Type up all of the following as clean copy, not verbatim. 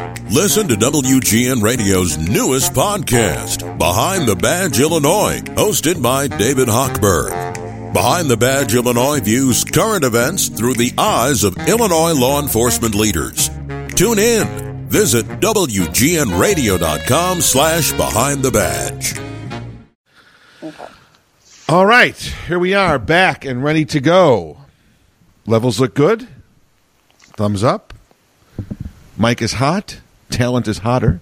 Listen to WGN Radio's newest podcast, Behind the Badge Illinois, hosted by David Hochberg. Behind the Badge Illinois views current events through the eyes of Illinois law enforcement leaders. Tune in. Visit WGNradio.com/Behind the Badge. Okay. All right, here we are, back and ready to go. Levels look good. Thumbs up. Mic is hot. Talent is hotter.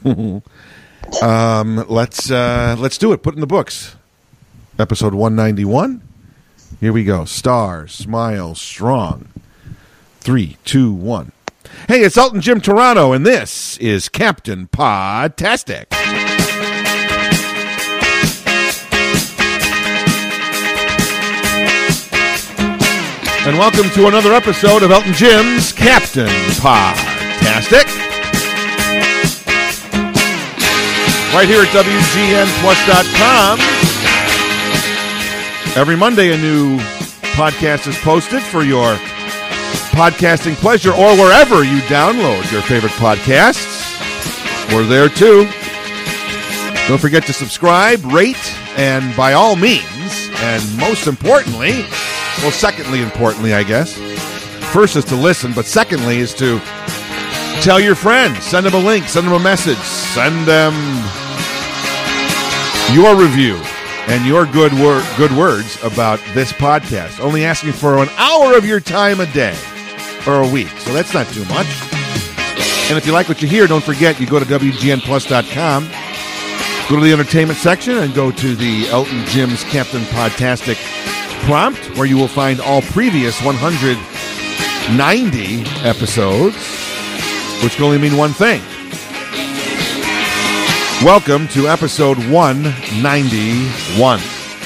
Let's do it. Put it in the books. Episode 191. Here we go. Star, smile, strong. 3, 2, 1. Hey, it's Elton Jim Toronto, and this is Captain Podtastic. And welcome to another episode of Elton Jim's Captain Podtastic. Right here at WGNPlus.com. Every Monday, a new podcast is posted for your podcasting pleasure or wherever you download your favorite podcasts. We're there too. Don't forget to subscribe, rate, and by all means, and most importantly, well, secondly importantly, I guess. First is to listen, but secondly is to tell your friends. Send them a link, send them a message, send them your review and your good words about this podcast. Only asking for an hour of your time a day or a week, so that's not too much. And if you like what you hear, don't forget, you go to WGNPlus.com, go to the entertainment section, and go to the Elton Jim's Captain Podtastic prompt, where you will find all previous 190 episodes, which can only mean one thing. Welcome to episode 191.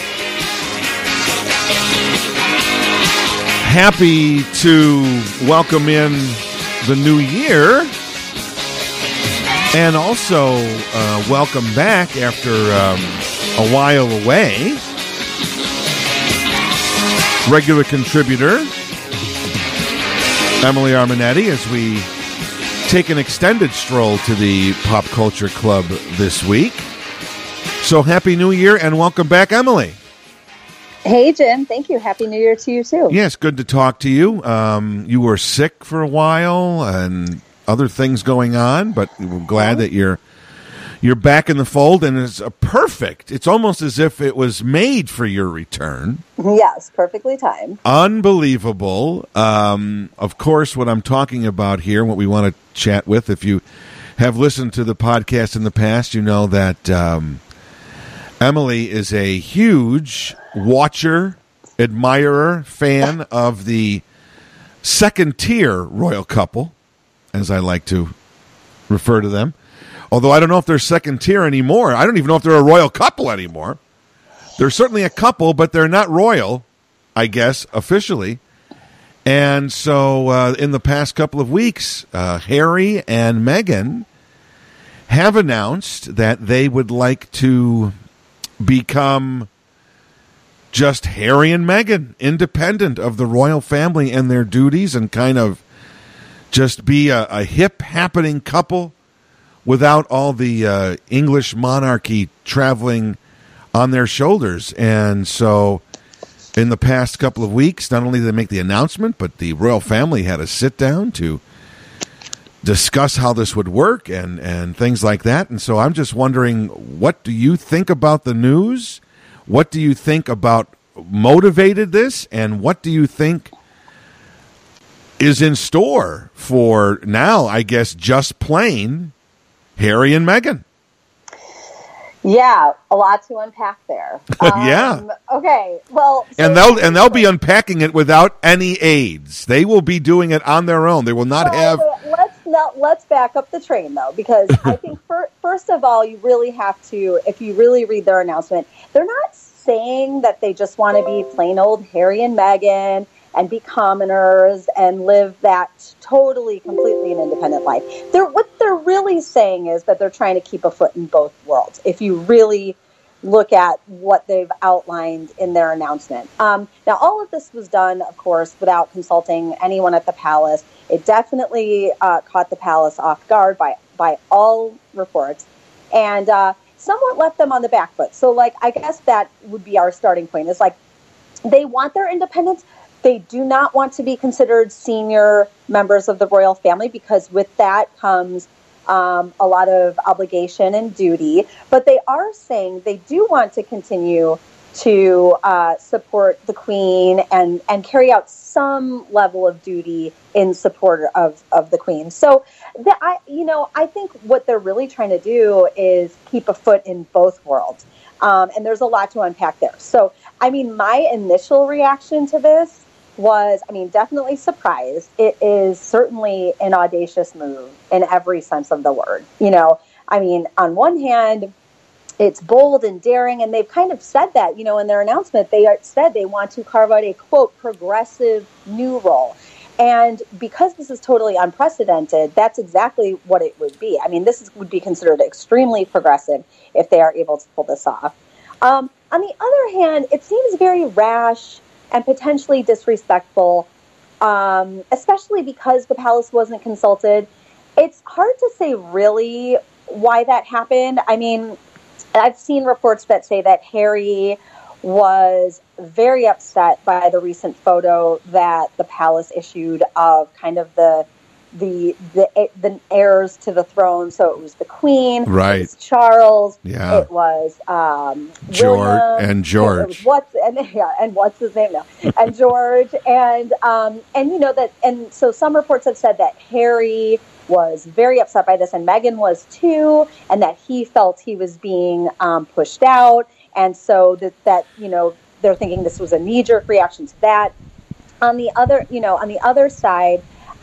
Happy to welcome in the new year, and also welcome back after a while away, regular contributor Emily Arminetti, as we take an extended stroll to the Pop Culture Club this week. So happy New Year and welcome back, Emily. Hey, Jim. Thank you. Happy New Year to you, too. Yes, good to talk to you. You were sick for a while and other things going on, but we're glad that you're back in the fold, and it's perfect. It's almost as if it was made for your return. Yes, perfectly timed. Unbelievable. Of course, what I'm talking about here, what we want to chat with, if you have listened to the podcast in the past, you know that Emily is a huge watcher, admirer, fan of the second-tier royal couple, as I like to refer to them. Although I don't know if they're second tier anymore. I don't even know if they're a royal couple anymore. They're certainly a couple, but they're not royal, I guess, officially. And so in the past couple of weeks, Harry and Meghan have announced that they would like to become just Harry and Meghan, independent of the royal family and their duties, and kind of just be a hip, happening couple without all the English monarchy traveling on their shoulders. And so in the past couple of weeks, not only did they make the announcement, but the royal family had a sit-down to discuss how this would work and things like that. And so I'm just wondering, what do you think about the news? What do you think about motivated this? And what do you think is in store for now, I guess, just plain Harry and Meghan? Yeah, a lot to unpack there. Yeah. Okay. Well, so they'll be unpacking it without any aids. They will be doing it on their own. They will not have. Let's back up the train though, because I think first of all, you really have to, if you really read their announcement, they're not saying that they just want to be plain old Harry and Meghan and be commoners and live that totally, completely an independent life. What they're really saying is that they're trying to keep a foot in both worlds. If you really look at what they've outlined in their announcement. Now, all of this was done, of course, without consulting anyone at the palace. It definitely caught the palace off guard by all reports, and somewhat left them on the back foot. So, like, I guess that would be our starting point. Is like, they want their independence. They do not want to be considered senior members of the royal family, because with that comes a lot of obligation and duty. But they are saying they do want to continue to support the Queen and carry out some level of duty in support of the Queen. So, I think what they're really trying to do is keep a foot in both worlds. And there's a lot to unpack there. So, I mean, my initial reaction to this was, definitely surprised. It is certainly an audacious move in every sense of the word. On one hand, it's bold and daring, and they've kind of said that, in their announcement. They said they want to carve out a, quote, progressive new role. And because this is totally unprecedented, that's exactly what it would be. This would be considered extremely progressive if they are able to pull this off. On the other hand, it seems very rash and potentially disrespectful, especially because the palace wasn't consulted. It's hard to say really why that happened. I've seen reports that say that Harry was very upset by the recent photo that the palace issued of kind of the heirs to the throne. So it was the Queen, right? It was Charles, yeah. It was George and George. And what's his name now? And George, and so some reports have said that Harry was very upset by this, and Meghan was too, and that he felt he was being pushed out, and so that they're thinking this was a knee-jerk reaction to that. On the other side.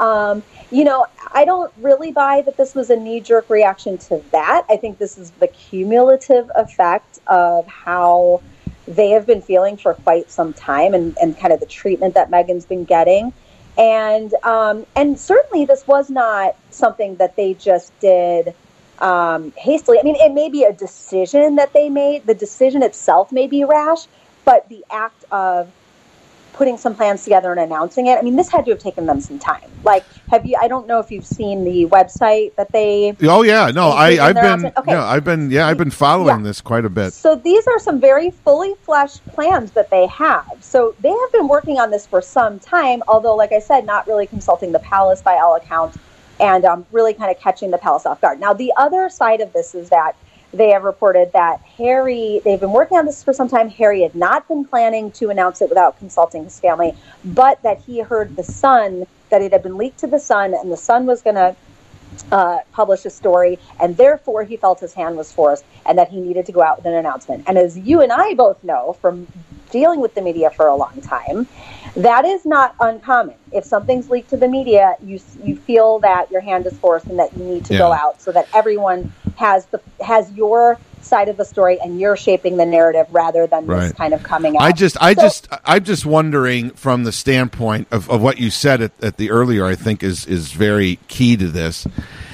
I don't really buy that this was a knee-jerk reaction to that. I think this is the cumulative effect of how they have been feeling for quite some time, and kind of the treatment that Meghan's been getting. And certainly this was not something that they just did hastily. It may be a decision that they made. The decision itself may be rash, but the act of putting some plans together and announcing it, this had to have taken them some time. Like, I don't know if you've seen the website that they... Oh, yeah. No, I've been following this quite a bit. So these are some very fully fleshed plans that they have. So they have been working on this for some time, although, like I said, not really consulting the palace by all accounts, and really kind of catching the palace off guard. Now, the other side of this is that they have reported that they've been working on this for some time. Harry had not been planning to announce it without consulting his family, but that he heard that it had been leaked to the Sun, and the Sun was going to publish a story, and therefore he felt his hand was forced, and that he needed to go out with an announcement. And as you and I both know from dealing with the media for a long time, that is not uncommon. If something's leaked to the media, you feel that your hand is forced and that you need to go out so that everyone has your side of the story and you're shaping the narrative rather than this kind of coming out. I'm just wondering from the standpoint of what you said at the earlier, I think is very key to this.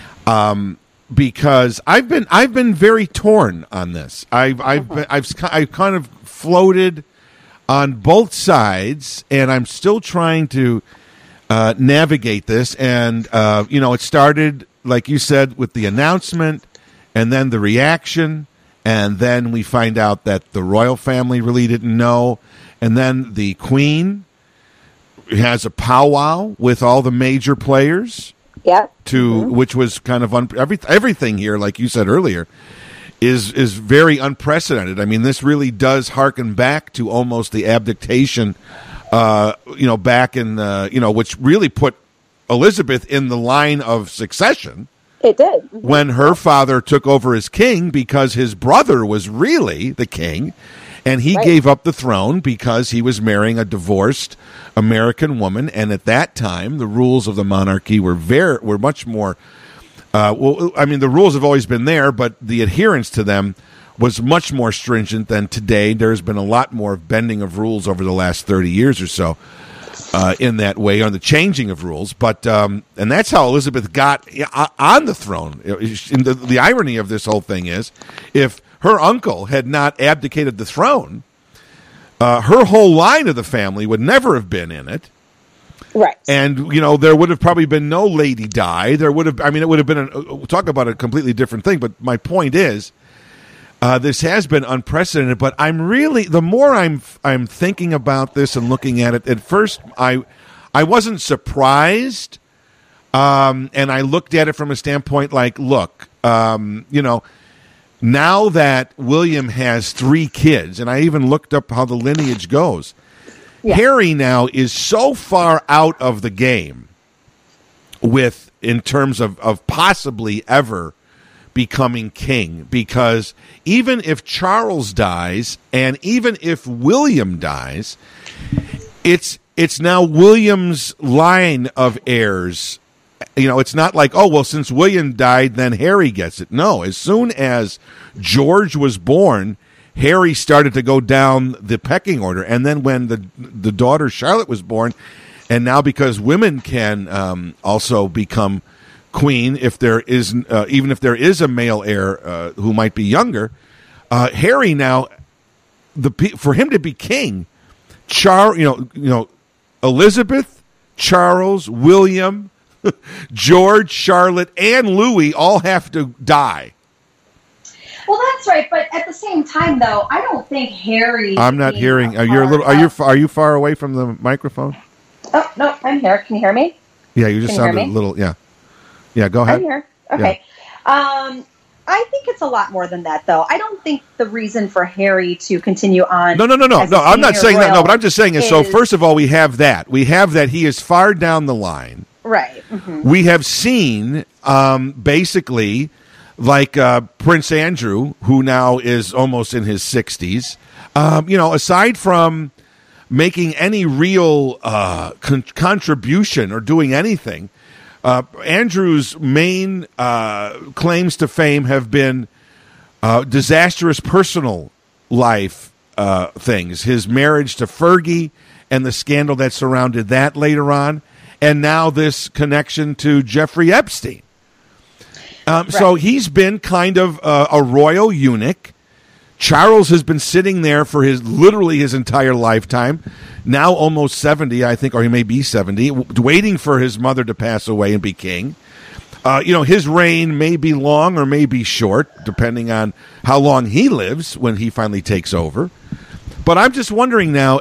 Because I've been very torn on this. I've kind of floated on both sides, and I'm still trying to navigate this. And it started, like you said, with the announcement, and then the reaction, and then we find out that the royal family really didn't know, and then the Queen has a powwow with all the major players. Yeah. Which was kind of everything here, like you said earlier, is very unprecedented. This really does harken back to almost the abdication, back in the, which really put Elizabeth in the line of succession. It did. Mm-hmm. When her father took over as king because his brother was really the king, and he gave up the throne because he was marrying a divorced American woman. And at that time, the rules of the monarchy were much more. The rules have always been there, but the adherence to them was much more stringent than today. There's been a lot more bending of rules over the last 30 years or so. in that way, on the changing of rules. But and that's how Elizabeth got on the throne. And the irony of this whole thing is, if her uncle had not abdicated the throne, her whole line of the family would never have been in it. Right. And, there would have probably been no Lady Di. There would have, it would have been, talk about a completely different thing. But my point is, this has been unprecedented. But the more I'm thinking about this and looking at it, at first I wasn't surprised. And I looked at it from a standpoint like, look, now that William has 3 kids, and I even looked up how the lineage goes, Harry now is so far out of the game in terms of possibly ever becoming king, because even if Charles dies and even if William dies, it's now William's line of heirs. It's not like, oh, well, since William died, then Harry gets it. No, as soon as George was born, Harry started to go down the pecking order. And then when the daughter Charlotte was born, and now because women can also become queen if there is even if there is a male heir who might be younger, Harry now, for him to be king, Elizabeth, Charles, William, George, Charlotte, and Louis all have to die. Well, that's right, but at the same time, though, I don't think Harry. I'm not hearing. Are you far away from the microphone? Oh no, I'm here. Can you hear me? Yeah, you just sounded a little. Yeah, go ahead. I'm here. Okay. Yeah. I think it's a lot more than that, though. I don't think the reason for Harry to continue on. No. I'm not saying that. No, but I'm just saying it. So first of all, we have that. We have that he is far down the line. Right. Mm-hmm. We have seen basically. Like Prince Andrew, who now is almost in his 60s, aside from making any real contribution or doing anything, Andrew's main claims to fame have been disastrous personal life things. His marriage to Fergie and the scandal that surrounded that later on, and now this connection to Jeffrey Epstein. Right. So he's been kind of a royal eunuch. Charles has been sitting there for literally his entire lifetime, now almost 70, I think, or he may be 70, waiting for his mother to pass away and be king. His reign may be long or may be short, depending on how long he lives when he finally takes over. But I'm just wondering now,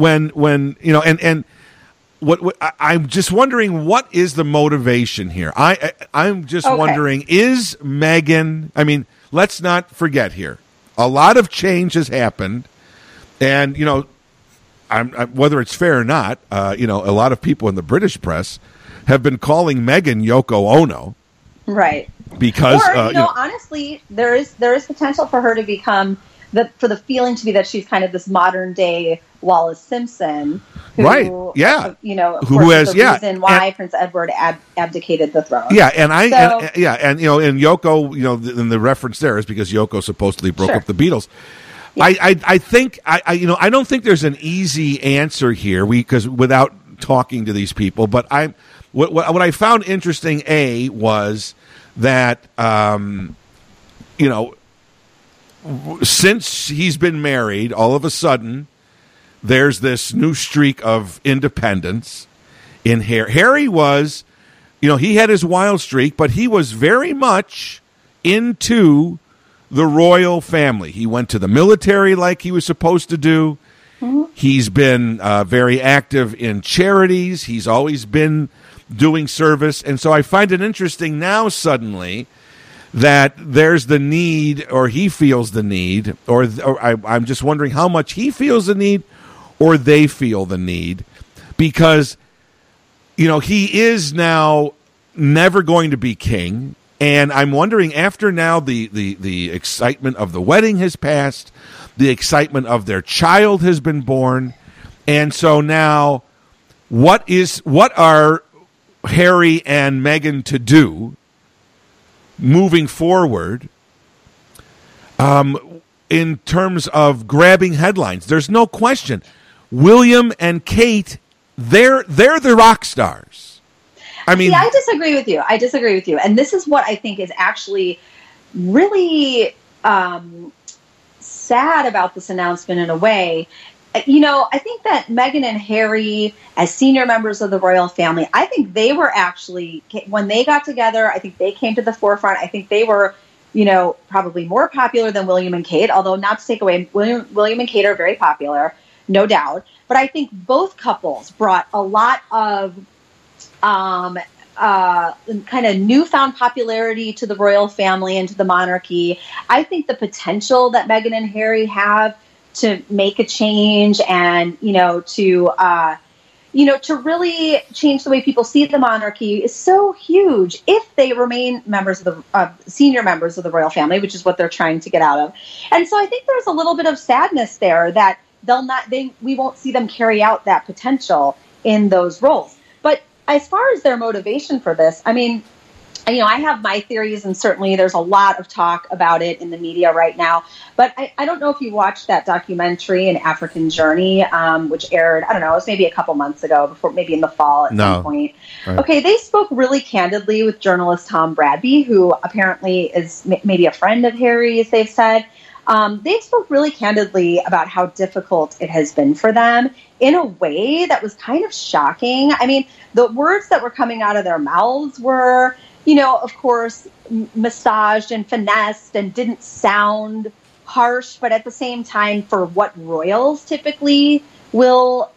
I'm just wondering, what is the motivation here? I'm just wondering, is Meghan? I mean, let's not forget here, a lot of change has happened, and whether it's fair or not, a lot of people in the British press have been calling Meghan Yoko Ono, right? Because honestly, there is potential for her to become for the feeling to be that she's kind of this modern day Wallis Simpson. Who, right. Yeah. Who has the reason why Prince Edward abdicated the throne. Yeah, and and Yoko, and the reference there is because Yoko supposedly broke up the Beatles. Yeah. I think I don't think there's an easy answer here because without talking to these people, but what I found interesting was that since he's been married, all of a sudden there's this new streak of independence in Harry. Harry was, he had his wild streak, but he was very much into the royal family. He went to the military like he was supposed to do. Mm-hmm. He's been very active in charities. He's always been doing service. And so I find it interesting now suddenly that there's the need, or he feels the need, or I'm just wondering how much he feels the need or they feel the need, because, he is now never going to be king. And I'm wondering, after now the excitement of the wedding has passed, the excitement of their child has been born, and so now what are Harry and Meghan to do moving forward in terms of grabbing headlines? There's no question. William and Kate, they're the rock stars. I mean, see, I disagree with you. And this is what I think is actually really sad about this announcement in a way. I think that Meghan and Harry, as senior members of the royal family, I think they were actually, when they got together, I think they came to the forefront. I think they were, probably more popular than William and Kate, although not to take away, William and Kate are very popular, no doubt. But I think both couples brought a lot of kind of newfound popularity to the royal family and to the monarchy. I think the potential that Meghan and Harry have to make a change and, to really change the way people see the monarchy is so huge if they remain members of the senior members of the royal family, which is what they're trying to get out of. And so I think there's a little bit of sadness there that we won't see them carry out that potential in those roles. But as far as their motivation for this, I mean, I have my theories, and certainly there's a lot of talk about it in the media right now. But I don't know if you watched that documentary, An African Journey, which aired, I don't know, it was maybe a couple months ago, before maybe in the fall at some point. Right. Okay, they spoke really candidly with journalist Tom Bradby, who apparently is maybe a friend of Harry's, they've said. They spoke really candidly about how difficult it has been for them in a way that was kind of shocking. I mean, the words that were coming out of their mouths were, of course, massaged and finessed and didn't sound harsh, but at the same time, for what royals typically will,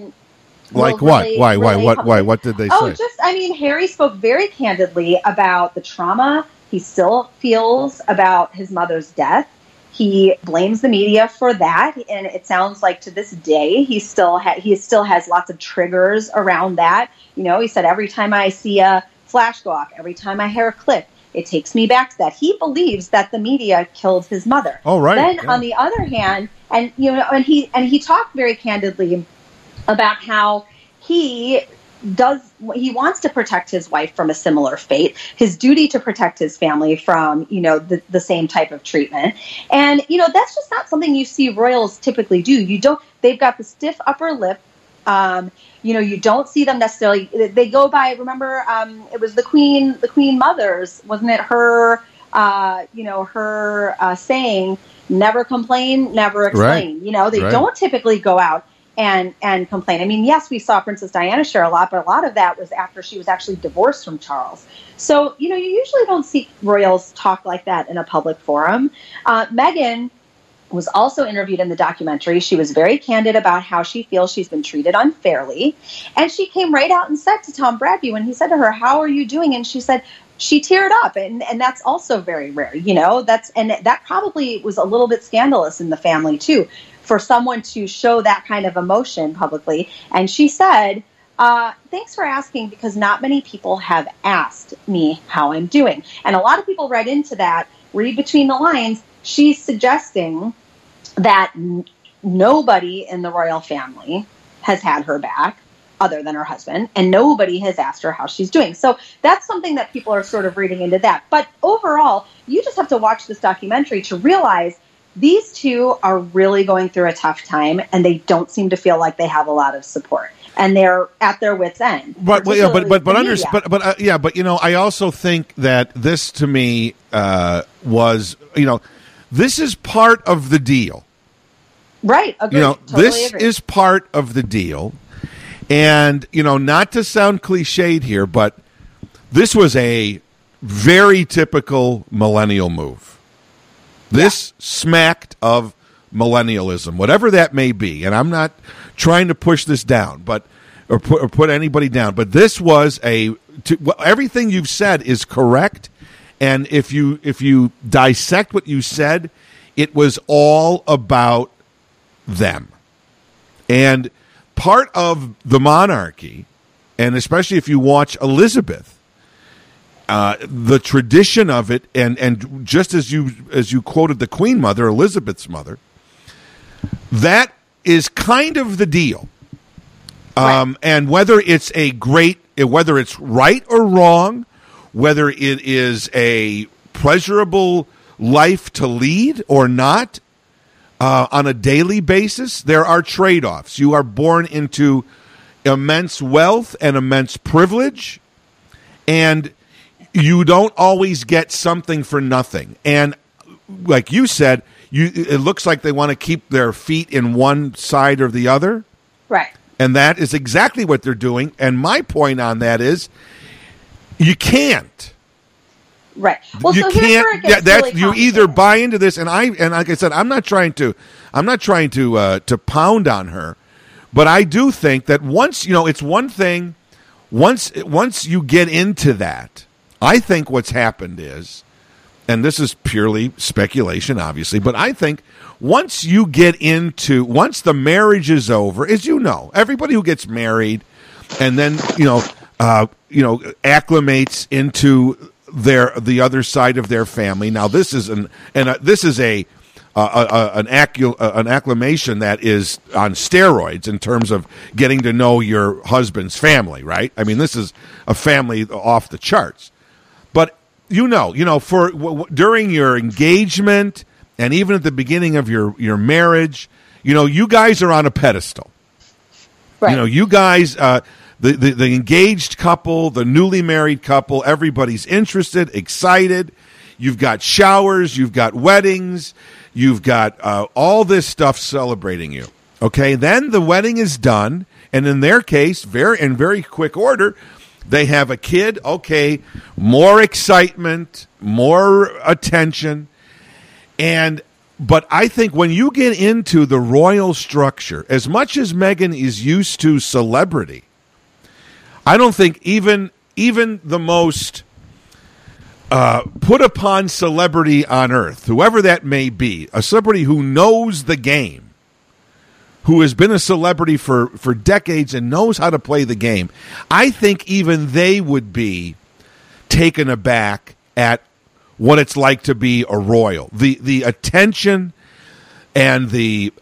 like what? Really, why? What did they say? Harry spoke very candidly about the trauma he still feels about his mother's death. He blames the media for that, and it sounds like to this day he still has lots of triggers around that. He said, every time I see a flash go off, every time I hear a clip, it takes me back to that. He believes that the media killed his mother. Oh, right. Then on the other hand, and he talked very candidly about how he wants to protect his wife from a similar fate, his duty to protect his family from, the same type of treatment. And, that's just not something you see royals typically do. They've got the stiff upper lip. You don't see them necessarily. They go by, remember, it was the Queen Mother's, wasn't it her, her saying, never complain, never explain. Right. They don't typically go out and complain. I mean, yes, we saw Princess Diana share a lot, but a lot of that was after she was actually divorced from Charles. So, you usually don't see royals talk like that in a public forum. Meghan was also interviewed in the documentary. She was very candid about how she feels she's been treated unfairly. And she came right out and said to Tom Bradby, when he said to her, "How are you doing?" And she said, she teared up. And that's also very rare, that probably was a little bit scandalous in the family too, for someone to show that kind of emotion publicly. And she said, thanks for asking, because not many people have asked me how I'm doing. And a lot of people read into that, read between the lines, she's suggesting that nobody in the royal family has had her back other than her husband, and nobody has asked her how she's doing. So that's something that people are sort of reading into that. But overall, you just have to watch this documentary to realize these two are really going through a tough time, and they don't seem to feel like they have a lot of support, and they're at their wits' end. But I also think that this, to me, was, this is part of the deal. Right. Agreed. Totally this agree. is part of the deal. And, not to sound cliched here, but this was a very typical millennial move. This smacked of millennialism, whatever that may be. And I'm not trying to push this down, or put anybody down. But this was everything you've said is correct. And if you dissect what you said, it was all about them. And part of the monarchy, and especially if you watch Elizabeth, the tradition of it, and just as you quoted the Queen Mother, Elizabeth's mother, that is kind of the deal. Right. And whether it's right or wrong, whether it is a pleasurable life to lead or not, on a daily basis, there are trade-offs. You are born into immense wealth and immense privilege, and you don't always get something for nothing. And like you said, it looks like they want to keep their feet in one side or the other. Right. And that is exactly what they're doing. And my point on that is you can't. Right. Well, you so can't. here's where it gets really you either buy into this, and like I said, I'm not trying to pound on her, but I do think that once it's one thing. Once you get into that, I think what's happened is, and this is purely speculation, obviously, but I think once the marriage is over, as you know, everybody who gets married and then acclimates into the other side of their family. Now this is an acclamation that is on steroids in terms of getting to know your husband's family, right? I mean, this is a family off the charts. But during your engagement and even at the beginning of your marriage, you guys are on a pedestal. Right. You guys, the engaged couple, the newly married couple, everybody's interested, excited. You've got showers, you've got weddings, you've got all this stuff celebrating you. Okay, then the wedding is done, and in their case, in very quick order, they have a kid. Okay, more excitement, more attention, but I think when you get into the royal structure, as much as Meghan is used to celebrity, I don't think even the most put upon celebrity on earth, whoever that may be, a celebrity who knows the game, who has been a celebrity for decades and knows how to play the game, I think even they would be taken aback at what it's like to be a royal. The attention and the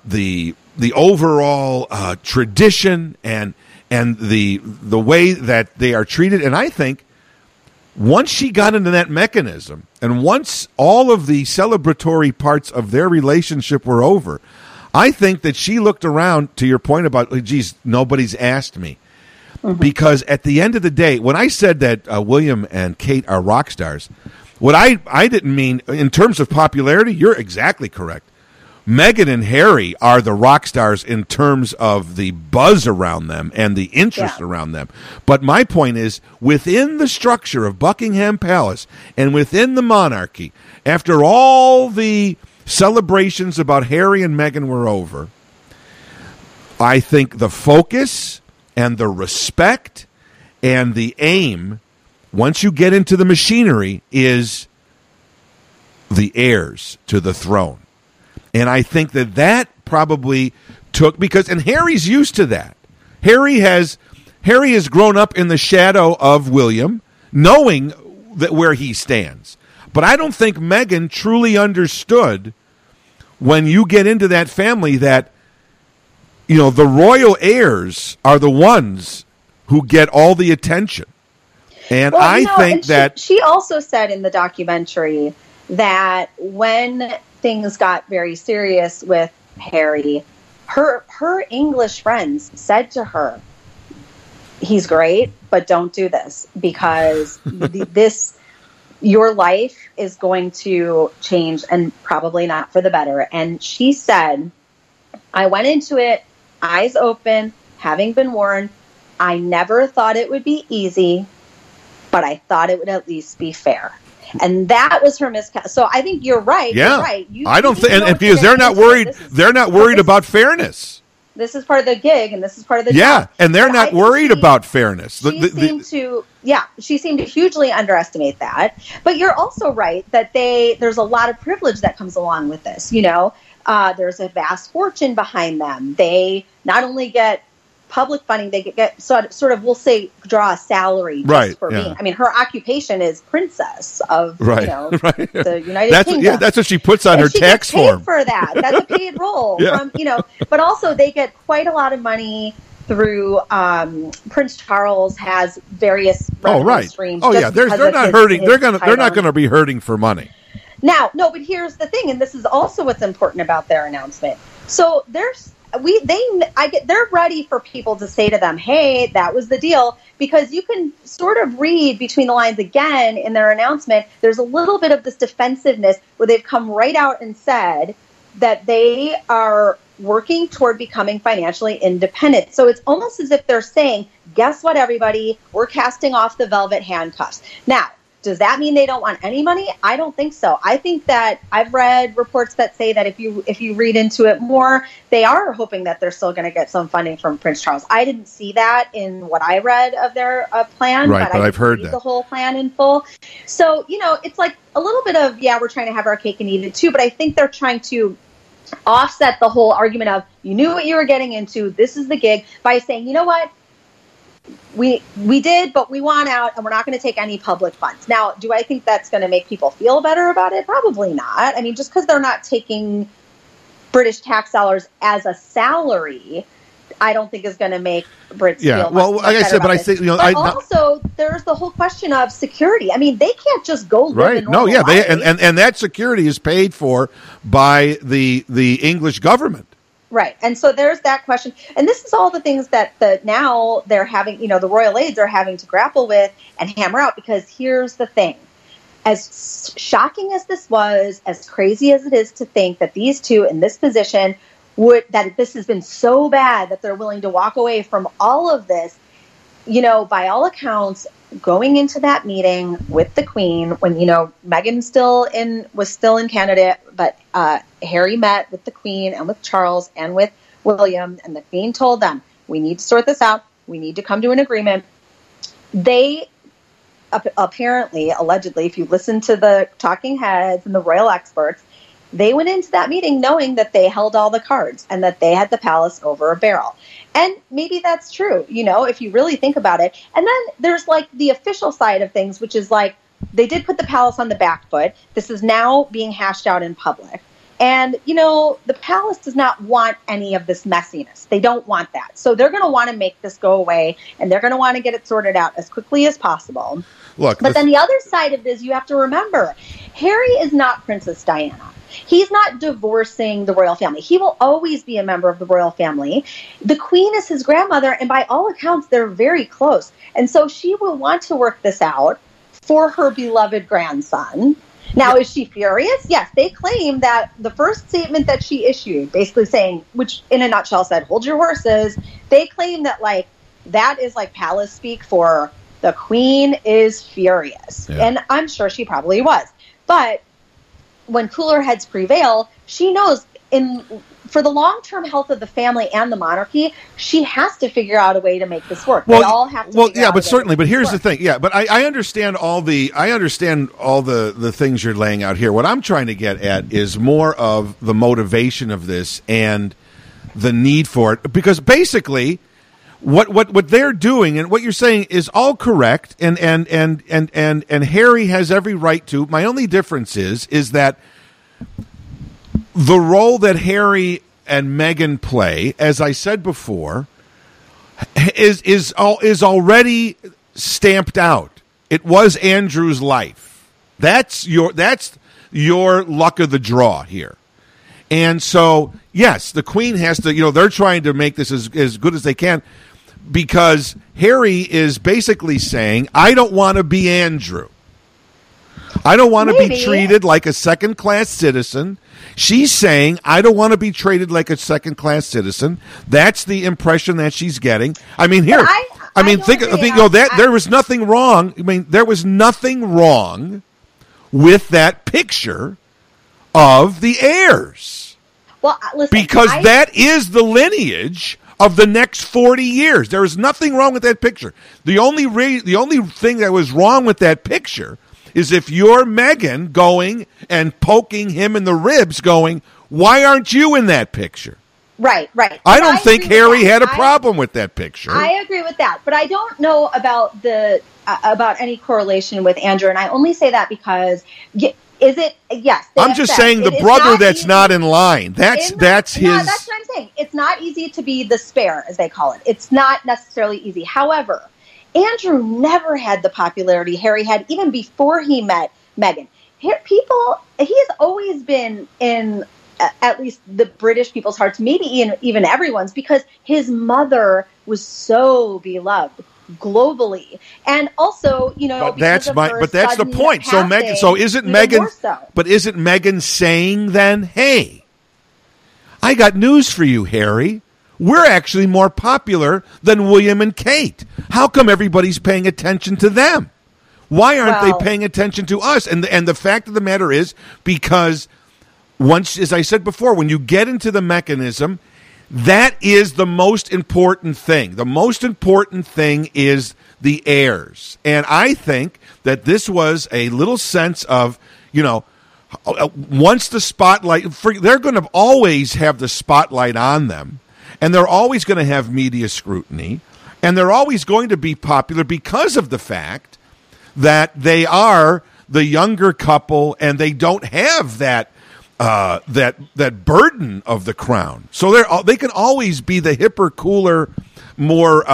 overall tradition and the way that they are treated. And I think once she got into that mechanism, and once all of the celebratory parts of their relationship were over, I think that she looked around, to your point about, geez, nobody's asked me. Mm-hmm. Because at the end of the day, when I said that William and Kate are rock stars, what I didn't mean, in terms of popularity, you're exactly correct. Meghan and Harry are the rock stars in terms of the buzz around them and the interest around them. But my point is, within the structure of Buckingham Palace and within the monarchy, after all the celebrations about Harry and Meghan were over, I think the focus and the respect and the aim, once you get into the machinery, is the heirs to the throne. And I think that probably took, and Harry's used to that. Harry has grown up in the shadow of William, knowing that where he stands. But I don't think Meghan truly understood, when you get into that family, that the royal heirs are the ones who get all the attention. And I think that she also said in the documentary that when things got very serious with Harry, her English friends said to her, he's great, but don't do this, because your life is going to change, and probably not for the better. And she said, I went into it eyes open, having been warned. I never thought it would be easy, but I thought it would at least be fair. And that was her So I think you're right. Yeah. You're right. I don't think, and because they're not worried, about fairness. This is part of the gig, and this is part of the job. And they're but not worried about fairness. She seemed to hugely underestimate that. But you're also right that there's a lot of privilege that comes along with this. There's a vast fortune behind them. They not only get public funding, they get sort of, we'll say, draw a salary just for being. I mean, her occupation is princess of the United Kingdom. Yeah, that's what she puts on her tax form. For that, that's a paid role. But also they get quite a lot of money through Prince Charles has various revenue streams. Oh yeah, they're not hurting. They're not going to be hurting for money. Now, no, but here's the thing, and this is also what's important about their announcement. So they're ready for people to say to them, hey, that was the deal, because you can sort of read between the lines again in their announcement. There's a little bit of this defensiveness where they've come right out and said that they are working toward becoming financially independent. So it's almost as if they're saying, guess what, everybody, we're casting off the velvet handcuffs. Now, does that mean they don't want any money? I don't think so. I think that I've read reports that say that if you read into it more, they are hoping that they're still going to get some funding from Prince Charles. I didn't see that in what I read of their plan, right, but I've heard that. The whole plan in full. So, it's like a little bit of, we're trying to have our cake and eat it too, but I think they're trying to offset the whole argument of, you knew what you were getting into, this is the gig, by saying, you know what? We did, but we want out, and we're not going to take any public funds. Now, do I think that's going to make people feel better about it? Probably not. I mean, just because they're not taking British tax dollars as a salary, I don't think is going to make Brits feel much like I said, but I think also there's the whole question of security. I mean, they can't just go live in normal life. and that security is paid for by the English government. Right. And so there's that question. And this is all the things that now they're having, the royal aides are having to grapple with and hammer out, because here's the thing. As shocking as this was, as crazy as it is to think that these two in this position that this has been so bad that they're willing to walk away from all of this, by all accounts, going into that meeting with the Queen when, Meghan was still in Canada, but Harry met with the Queen and with Charles and with William, and the Queen told them, we need to sort this out. We need to come to an agreement. They apparently, allegedly, if you listen to the talking heads and the royal experts, they went into that meeting knowing that they held all the cards and that they had the palace over a barrel. And maybe that's true, if you really think about it. And then there's like the official side of things, which is like, they did put the palace on the back foot. This is now being hashed out in public. And, the palace does not want any of this messiness. They don't want that. So they're going to want to make this go away, and they're going to want to get it sorted out as quickly as possible. But then the other side of this, you have to remember, Harry is not Princess Diana. He's not divorcing the royal family. He will always be a member of the royal family. The Queen is his grandmother, and by all accounts, they're very close. And so she will want to work this out for her beloved grandson. Now, is she furious? Yes, they claim that the first statement that she issued, basically saying, which in a nutshell said, hold your horses, they claim that, that is palace speak for the Queen is furious. Yeah. And I'm sure she probably was. But when cooler heads prevail, she knows for the long-term health of the family and the monarchy, she has to figure out a way to make this work. They all have to. But certainly. But here's the thing. Yeah, but I understand all the things you're laying out here. What I'm trying to get at is more of the motivation of this and the need for it, because basically, what they're doing and what you're saying is all correct, and Harry has every right to. My only difference is that the role that Harry and Meghan play, as I said before, is already stamped out. It was Andrew's life. That's your luck of the draw here. And so, yes, the Queen has to, they're trying to make this as good as they can, because Harry is basically saying, I don't want to be Andrew. I don't want to be treated like a second-class citizen. She's saying, I don't want to be treated like a second-class citizen. That's the impression that she's getting. I mean, here, there was nothing wrong. I mean, there was nothing wrong with that picture of the heirs. Well, listen, because that is the lineage of the next 40 years. There is nothing wrong with that picture. The only thing that was wrong with that picture is if you're Meghan going and poking him in the ribs going, why aren't you in that picture? Right. I don't think Harry had a problem with that picture. I agree with that, but I don't know about about any correlation with Andrew, and I only say that because is it? Yes, I'm just saying the brother that's not in line. That's his. That's what I'm saying. It's not easy to be the spare, as they call it. It's not necessarily easy. However, Andrew never had the popularity Harry had, even before he met Meghan. He's always been in at least the British people's hearts, maybe even everyone's, because his mother was so beloved globally, and also, but that's the point. Passing, so isn't Meghan? But isn't Meghan saying then, hey, I got news for you, Harry. We're actually more popular than William and Kate. How come everybody's paying attention to them? Why aren't they paying attention to us? And the fact of the matter is, because once, as I said before, when you get into the mechanism, that is the most important thing. The most important thing is the heirs. And I think that this was a little sense of, once the spotlight, they're going to always have the spotlight on them, and they're always going to have media scrutiny, and they're always going to be popular because of the fact that they are the younger couple and they don't have that that burden of the crown. So they can always be the hipper, cooler, more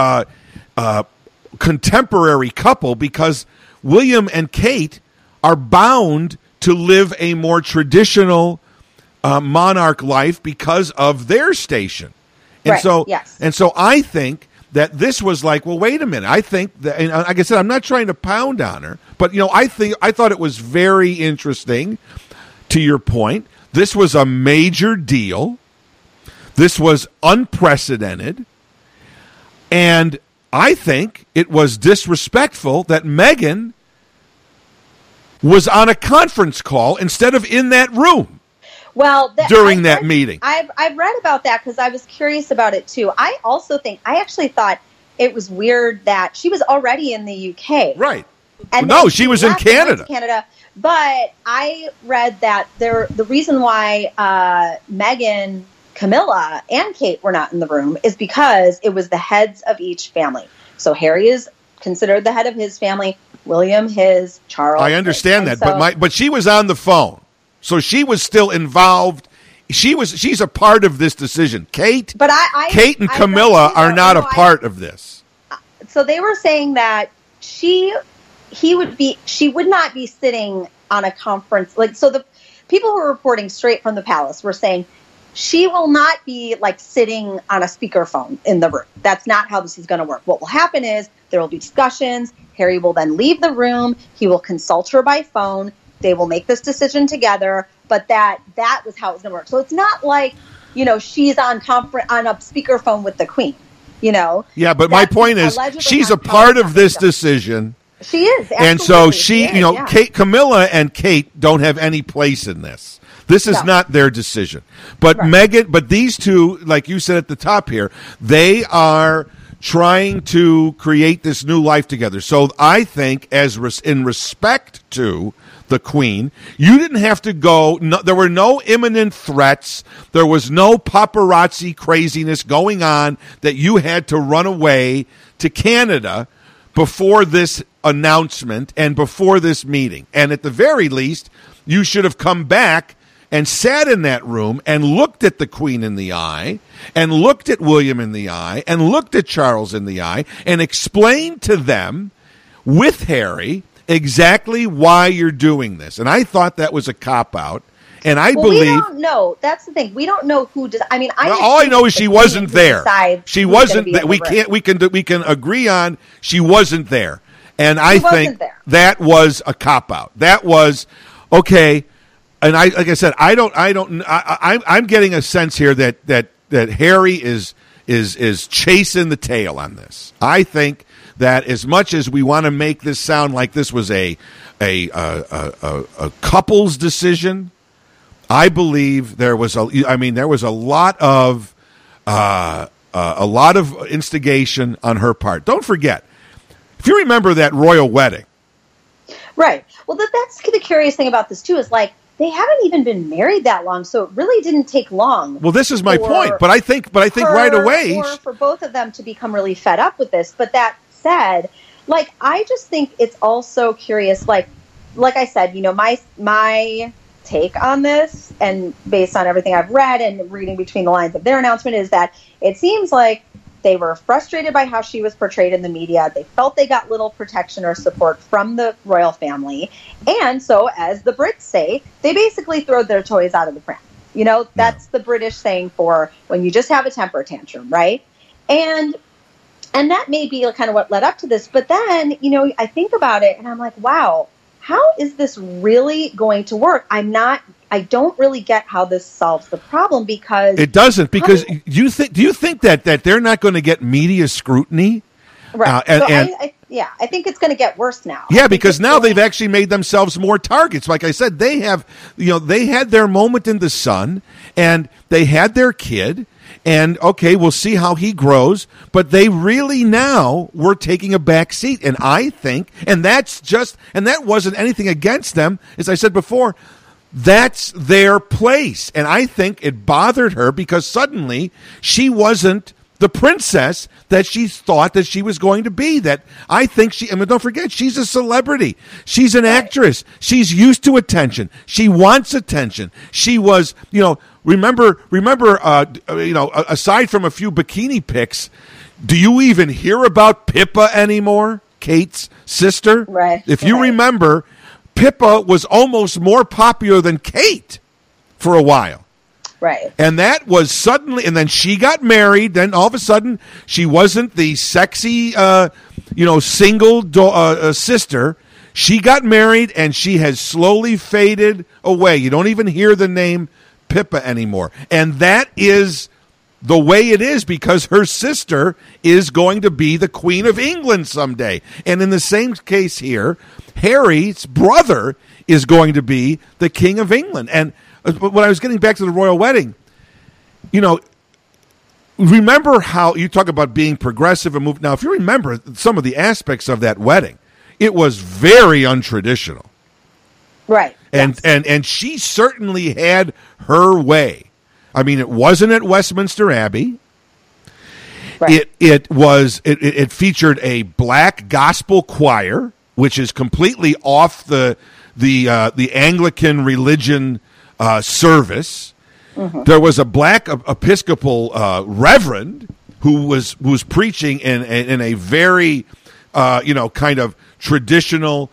contemporary couple, because William and Kate are bound to live a more traditional monarch life because of their station. And so I think that this was like, well, wait a minute. I think that, and like I said, I'm not trying to pound on her, but I thought it was very interesting. To your point, this was a major deal. This was unprecedented. And I think it was disrespectful that Meghan was on a conference call instead of in that room. Well, during that meeting. I've read about that because I was curious about it too. I actually thought it was weird that she was already in the UK. Right. And no, she was in Canada. But I read that the reason why Meghan, Camilla, and Kate were not in the room is because it was the heads of each family. So Harry is considered the head of his family, William his, Charles. I understand that, but she was on the phone, so she was still involved. She's a part of this decision. Kate and Camilla are not a part of this. So they were saying that she would not be sitting on a conference. So the people who were reporting straight from the palace were saying she will not be sitting on a speakerphone in the room. That's not how this is going to work. What will happen is there will be discussions. Harry will then leave the room. He will consult her by phone. They will make this decision together. But that was how it was going to work. So it's not like, she's on a speakerphone with the Queen, Yeah, but my point is she's a part of this decision. She is. And so Kate, Camilla and Kate don't have any place in this. This is not their decision. But Meghan, but these two, like you said at the top here, they are trying to create this new life together. So I think, in respect to the Queen, you didn't have to go. There were no imminent threats. There was no paparazzi craziness going on that you had to run away to Canada before this announcement and before this meeting. And at the very least, you should have come back and sat in that room and looked at the Queen in the eye and looked at William in the eye and looked at Charles in the eye and explained to them with Harry exactly why you're doing this. And I thought that was a cop-out. And I believe... we don't know. That's the thing. We don't know who does... all I know is she wasn't there. She wasn't there. We can agree on she wasn't there. And I think that was a cop-out. That was, okay... And like I said, I'm getting a sense here that Harry is chasing the tail on this. I think that as much as we want to make this sound like this was a couple's decision, I believe there was a lot of instigation on her part. Don't forget, if you remember that royal wedding, right? Well, that's the curious thing about this too. Is they haven't even been married that long, so it really didn't take long. Well, this is my point, but I think right away, or for both of them to become really fed up with this. But that said, I just think it's also curious. Like I said, my take on this, and based on everything I've read and reading between the lines of their announcement, is that it seems like they were frustrated by how she was portrayed in the media. They felt they got little protection or support from the royal family. And so, as the Brits say, they basically throw their toys out of the pram. You know, that's the British saying for when you just have a temper tantrum, right? And that may be kind of what led up to this. But then, you know, I think about it and I'm like, wow, how is this really going to work? I don't really get how this solves the problem, because it doesn't. Because do you think that they're not going to get media scrutiny? Right. I think it's going to get worse now. Yeah, because now they've actually made themselves more targets. Like I said, they have, they had their moment in the sun, and they had their kid, and okay, we'll see how he grows. But they really now were taking a back seat, and I think, and that wasn't anything against them. As I said before, that's their place, and I think it bothered her because suddenly she wasn't the princess that she thought that she was going to be. That I think don't forget, she's a celebrity. She's an actress. She's used to attention. She wants attention. She was, remember, aside from a few bikini pics, do you even hear about Pippa anymore? Kate's sister? Right. If you remember, Pippa was almost more popular than Kate for a while. Right. And that was suddenly, and then she got married. Then all of a sudden, she wasn't the sexy, single sister. She got married, and she has slowly faded away. You don't even hear the name Pippa anymore. And that is the way it is, because her sister is going to be the Queen of England someday. And in the same case here, Harry's brother is going to be the King of England. And when I was getting back to the royal wedding, remember how you talk about being progressive and move. Now, if you remember some of the aspects of that wedding, it was very untraditional. Right. And she certainly had her way. I mean, it wasn't at Westminster Abbey. Right. It featured a black gospel choir, which is completely off the Anglican religion service. Mm-hmm. There was a black Episcopal reverend who was preaching in a very kind of traditional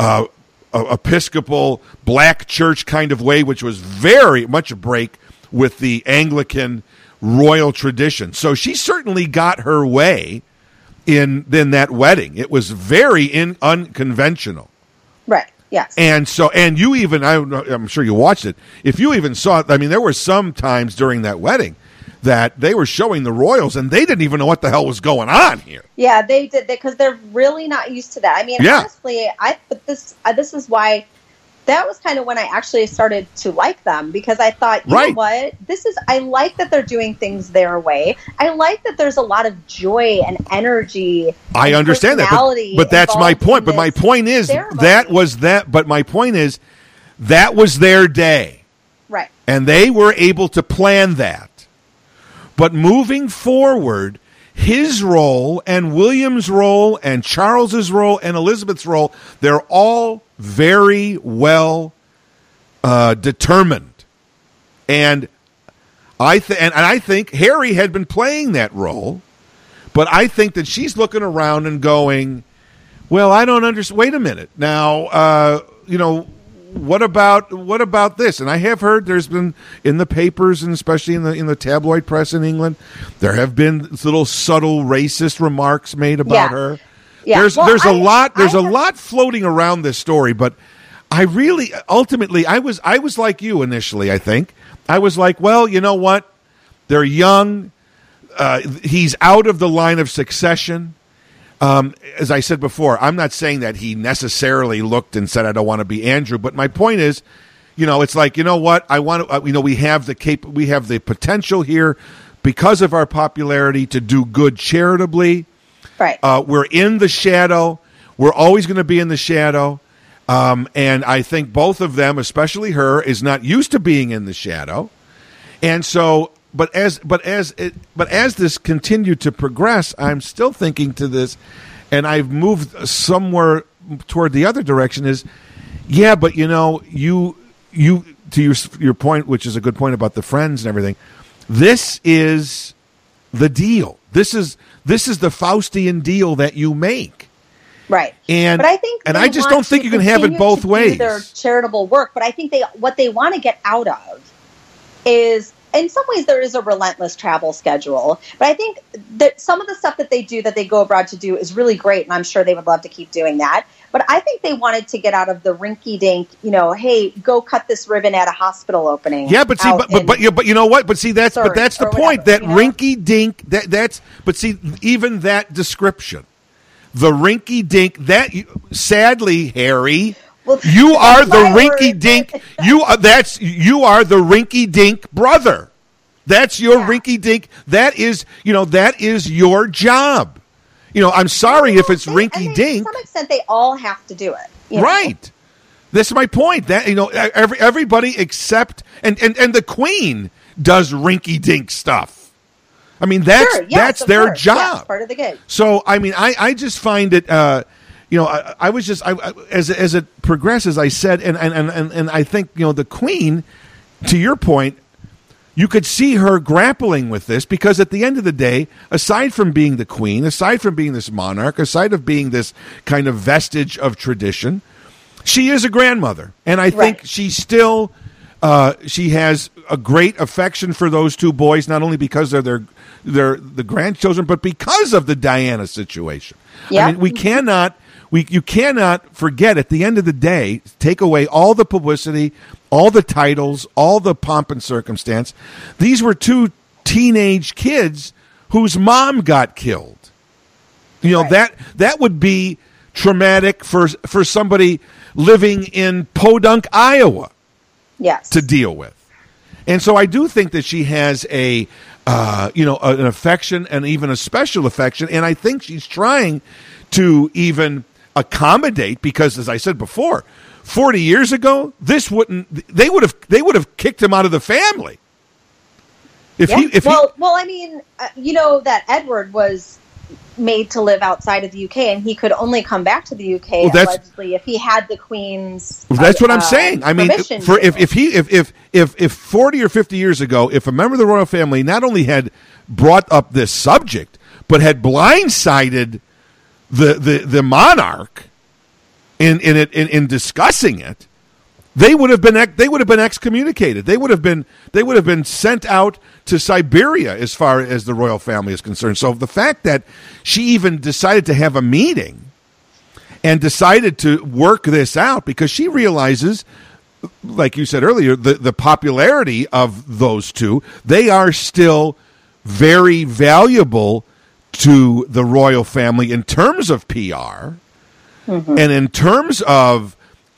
Episcopal black church kind of way, which was very much a break with the Anglican royal tradition. So she certainly got her way in that wedding. It was very unconventional. Right. Yes. And you even, I'm sure you watched it. If you even saw it, I mean, there were some times during that wedding that they were showing the royals, and they didn't even know what the hell was going on here. Yeah, they did, because they're really not used to that. I mean, honestly, this is why that was kind of when I actually started to like them, because I thought, you know what, I like that they're doing things their way. I like that there's a lot of joy and energy. I understand that, but that's my point. But my point is But my point is that was their day, right? And they were able to plan that. But moving forward, his role and William's role and Charles's role and Elizabeth's role, they're all very well determined. And I think Harry had been playing that role, but I think that she's looking around and going, well, I don't understand. Wait a minute. Now, what about this? And I have heard there's been in the papers, and especially in the tabloid press in England, there have been little subtle racist remarks made about her. Yeah. There's a lot floating around this story, but I really ultimately I was like you initially. I think I was like, well, you know what? They're young. He's out of the line of succession. As I said before, I'm not saying that he necessarily looked and said, I don't want to be Andrew. But my point is, it's like, you know what? I want to, we have the potential here because of our popularity to do good charitably. Right. We're in the shadow. We're always going to be in the shadow. And I think both of them, especially her, is not used to being in the shadow. And so, But as this continued to progress, I'm still thinking to this, and I've moved somewhere toward the other direction. Is but you to your point, which is a good point about the friends and everything. This is the deal. This is the Faustian deal that you make. Right. And but I think, and I just don't think you can have it both ways. Their charitable work, but I think what they want to get out of is, in some ways, there is a relentless travel schedule. But I think that some of the stuff that they do, that they go abroad to do, is really great, and I'm sure they would love to keep doing that. But I think they wanted to get out of the rinky-dink, hey, go cut this ribbon at a hospital opening. Yeah, but see, but you know what? But see, that's the point. That rinky-dink. But see, even that description, the rinky-dink. That sadly, Harry. Well, you are the rinky-dink. You are the rinky-dink brother. That's your rinky-dink. That is your job. I'm sorry if it's rinky-dink. To some extent, they all have to do it. Right. That's my point. That everybody except and the Queen does rinky-dink stuff. I mean, that's their job. Yeah, it's part of the gig. So I mean, I just find it. I was just as it progresses, I said, and I think the Queen, to your point, you could see her grappling with this, because at the end of the day, aside from being the Queen, aside from being this monarch, aside of being this kind of vestige of tradition, she is a grandmother, and I think she still she has a great affection for those two boys, not only because they're the grandchildren, but because of the Diana situation. Yeah. I mean, you cannot forget, at the end of the day, take away all the publicity, all the titles, all the pomp and circumstance. These were two teenage kids whose mom got killed. That would be traumatic for somebody living in Podunk, Iowa. Yes. To deal with. And so I do think that she has an affection, and even a special affection, and I think she's trying to even accommodate, because, as I said before, 40 years ago, they would have kicked him out of the family. I mean, that Edward was made to live outside of the UK, and he could only come back to the UK allegedly if he had the Queen's. That's what I'm saying. I mean, if 40 or 50 years ago, if a member of the royal family not only had brought up this subject, but had blindsided the monarch in discussing it, they would have been excommunicated. They would have been sent out to Siberia, as far as the royal family is concerned. So the fact that she even decided to have a meeting and decided to work this out, because she realizes, like you said earlier, the popularity of those two, they are still very valuable to the royal family in terms of PR, and in terms of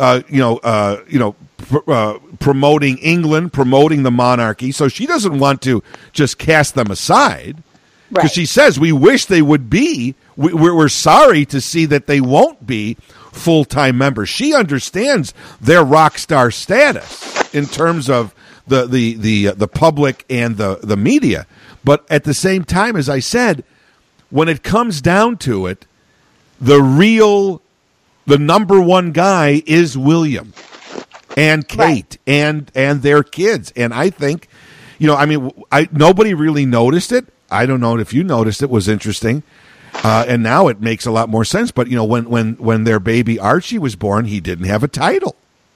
promoting England, promoting the monarchy. So she doesn't want to just cast them aside, because she says, we wish they would be. We're sorry to see that they won't be full-time members. She understands their rock star status in terms of the public and the media. But at the same time, as I said, when it comes down to it, the number one guy is William and Kate and their kids. And I think, nobody really noticed it. I don't know if you noticed it. Was interesting. And now it makes a lot more sense. But, when their baby Archie was born, he didn't have a title.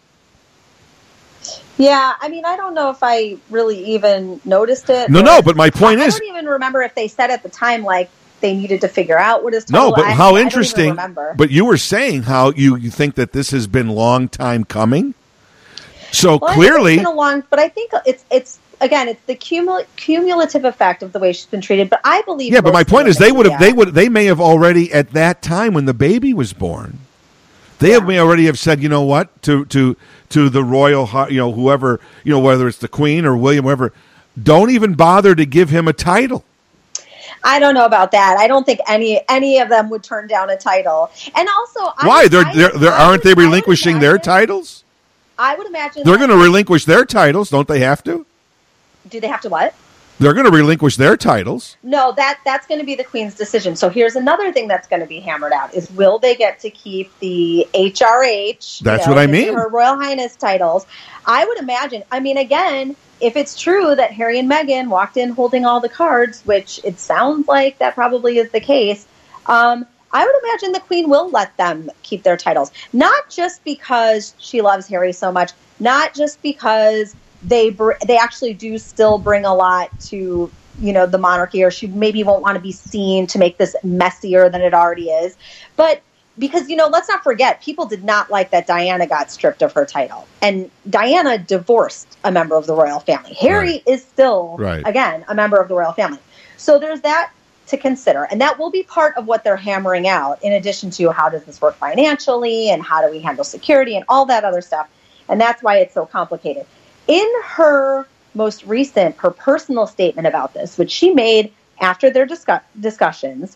Yeah, I mean, I don't know if I really even noticed it. No, but my point is, I don't even remember if they said at the time, like, they needed to figure out what his title. No, but how interesting. But you were saying how you think that this has been long time coming. So clearly, it's been a long. But I think it's the cumulative effect of the way she's been treated. But I believe. Yeah, but my point is, they may have already, at that time when the baby was born, may already have said, you know what, to the royal, whoever, whether it's the Queen or William, whoever, don't even bother to give him a title. I don't know about that. I don't think any of them would turn down a title. And also, why aren't they relinquishing their titles? I would imagine they're going to relinquish their titles. Don't they have to? Do they have to what? They're going to relinquish their titles. No, that's going to be the Queen's decision. So here's another thing that's going to be hammered out: is will they get to keep the HRH? That's what I mean. Her Royal Highness titles. I would imagine. I mean, again, if it's true that Harry and Meghan walked in holding all the cards, which it sounds like that probably is the case, I would imagine the Queen will let them keep their titles. Not just because she loves Harry so much, not just because they actually do still bring a lot to, the monarchy, or she maybe won't want to be seen to make this messier than it already is. But because, let's not forget, people did not like that Diana got stripped of her title. And Diana divorced a member of the royal family. Harry is still, again, a member of the royal family. So there's that to consider. And that will be part of what they're hammering out, in addition to how does this work financially and how do we handle security and all that other stuff. And that's why it's so complicated. In her most recent, her personal statement about this, which she made after their discussions,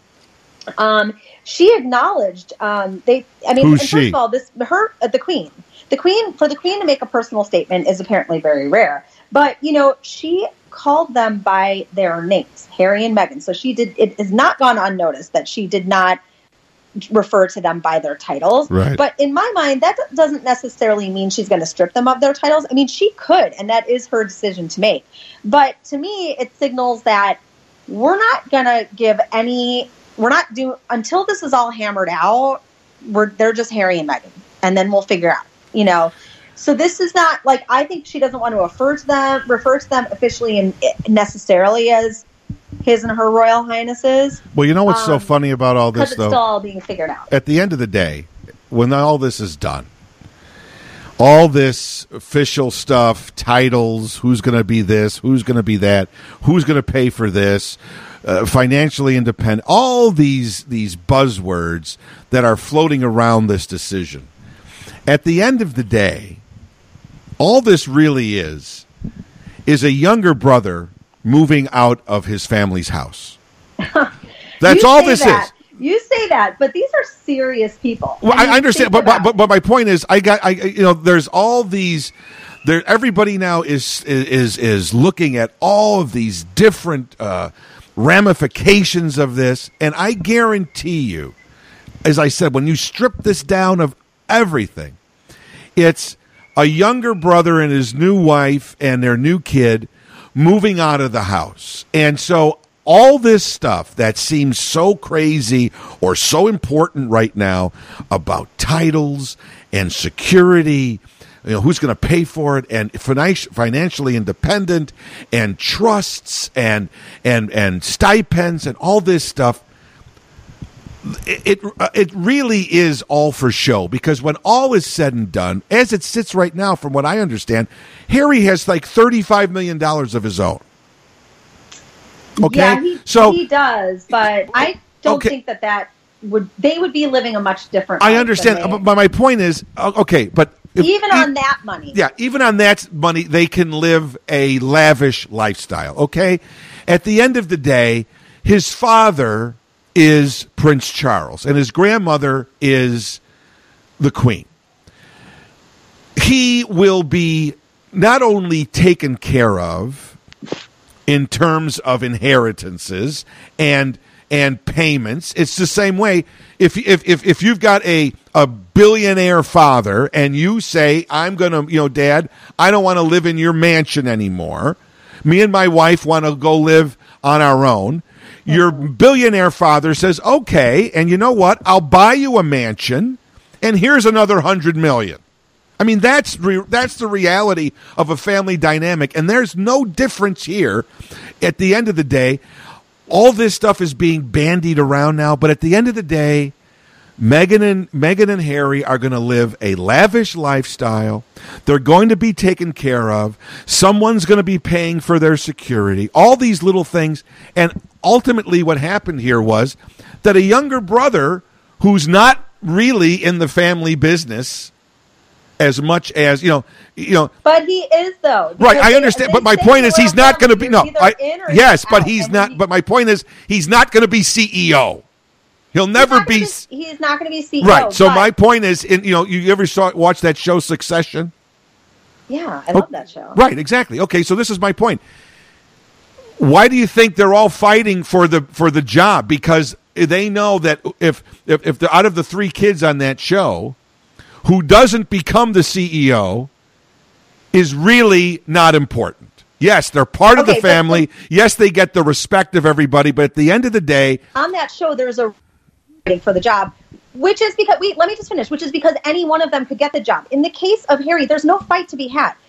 she acknowledged Who's she? First of all, the Queen. For the Queen to make a personal statement is apparently very rare. But, she called them by their names, Harry and Meghan. So it has not gone unnoticed that she did not refer to them by their titles. Right. But in my mind, that doesn't necessarily mean she's going to strip them of their titles. I mean, she could, and that is her decision to make. But to me, it signals that we're not going to give any... until this is all hammered out, they're just Harry and Meghan, and then we'll figure out, So this is not I think she doesn't want to refer to them officially and necessarily as his and her royal highnesses. Well, you know what's so funny about all this, it's though? Still all being figured out. At the end of the day, when all this is done, all this official stuff, titles, who's going to be this, who's going to be that, who's going to pay for this, financially independent, all these buzzwords that are floating around this decision. At the end of the day, all this really is a younger brother moving out of his family's house. That's all this is. You say that, but these are serious people. Well, I understand, but my point is, there's all these. Everybody now is looking at all of these different ramifications of this, and I guarantee you, as I said, when you strip this down of everything, it's a younger brother and his new wife and their new kid moving out of the house. And so all this stuff that seems so crazy or so important right now about titles and security, who's going to pay for it, and financially independent, and trusts and stipends and all this stuff, it really is all for show. Because when all is said and done, as it sits right now, from what I understand, Harry has $35 million of his own. Okay, yeah, he does, but I don't think that they would be living a much different life. I understand, but my point is, but on that money. Yeah, even on that money, they can live a lavish lifestyle, okay? At the end of the day, his father is Prince Charles, and his grandmother is the Queen. He will be not only taken care of in terms of inheritances and payments. It's the same way. If you've got a billionaire father and you say, I'm going to, Dad, I don't want to live in your mansion anymore. Me and my wife want to go live on our own. Your billionaire father says, okay, and you know what? I'll buy you a mansion, and here's another $100 million. I mean, that's the reality of a family dynamic, and there's no difference here. At the end of the day, all this stuff is being bandied around now, but at the end of the day, Meghan and Harry are going to live a lavish lifestyle. They're going to be taken care of. Someone's going to be paying for their security. All these little things, and ultimately what happened here was that a younger brother who's not really in the family business as much as but he is, though, right? I understand, but my point is he's not going to be but he's not. But my point is he's not going to be CEO. He'll never be. He's not going to be CEO, right? So my point is, you ever watch that show Succession? Yeah, I love that show. Right, exactly. Okay, so this is my point. Why do you think they're all fighting for the job? Because they know that if out of the 3 kids on that show, who doesn't become the CEO is really not important. Yes, they're part of the family. Yes, they get the respect of everybody. But at the end of the day, on that show, there's a for the job, which is because let me just finish. Which is because any one of them could get the job. In the case of Harry, there's no fight to be had.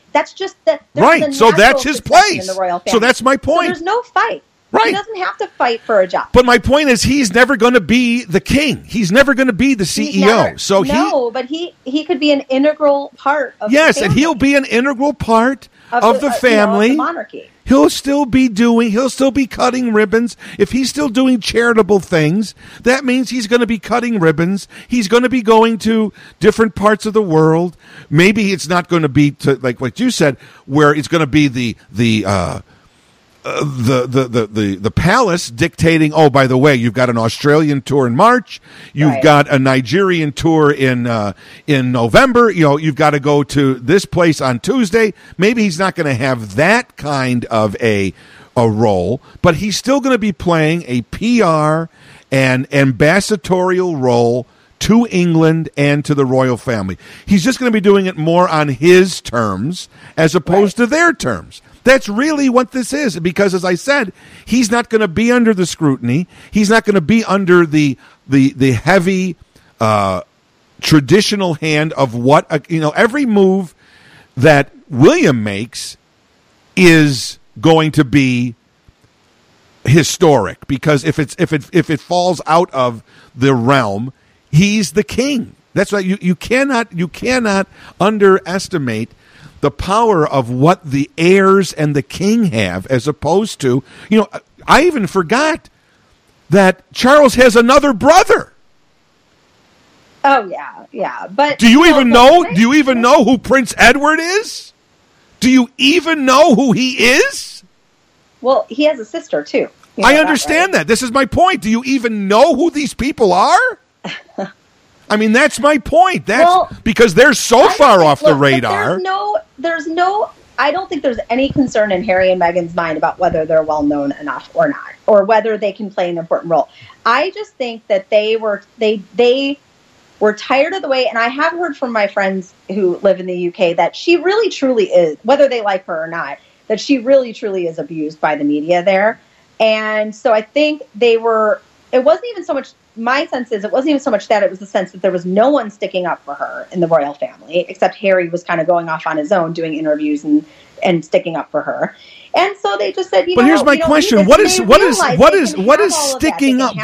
That's just that. Right. So that's his place. In the royal family. So that's my point. So there's no fight. Right. He doesn't have to fight for a job. But my point is, he's never going to be the king. He's never going to be the CEO. But he could be an integral part of yes, the family. and he'll be an integral part of the family. Of the monarchy. He'll still be cutting ribbons. If he's still doing charitable things, that means he's going to be cutting ribbons. He's going to be going to different parts of the world. Maybe it's not going to be like what you said, where it's going to be the palace dictating, oh, by the way, you've got an Australian tour in March, you've got a Nigerian tour in November, you've got to go to this place on Tuesday. Maybe he's not going to have that kind of a role, but he's still going to be playing a PR and ambassadorial role to England and to the royal family. He's just going to be doing it more on his terms as opposed to their terms. That's really what this is, because, as I said, he's not going to be under the scrutiny. He's not going to be under the heavy traditional hand of what every move that William makes is going to be historic, because if it falls out of the realm, he's the king. That's why you cannot underestimate the power of what the heirs and the king have, as opposed to, I even forgot that Charles has another brother. Oh yeah. But do you even know who Prince Edward is? Do you even know who he is? Well, he has a sister too. I understand that. This is my point. Do you even know who these people are? I mean, that's my point. Because they're so far off the radar. I don't think there's any concern in Harry and Meghan's mind about whether they're well known enough or not, or whether they can play an important role. I just think that they were tired of the way, and I have heard from my friends who live in the UK that she really truly is, whether they like her or not, that she really truly is abused by the media there. And so I think it wasn't even so much, my sense is it wasn't even so much that, it was the sense that there was no one sticking up for her in the royal family, except Harry was kind of going off on his own, doing interviews and sticking up for her. And so they just said, but here's my question: what is sticking up?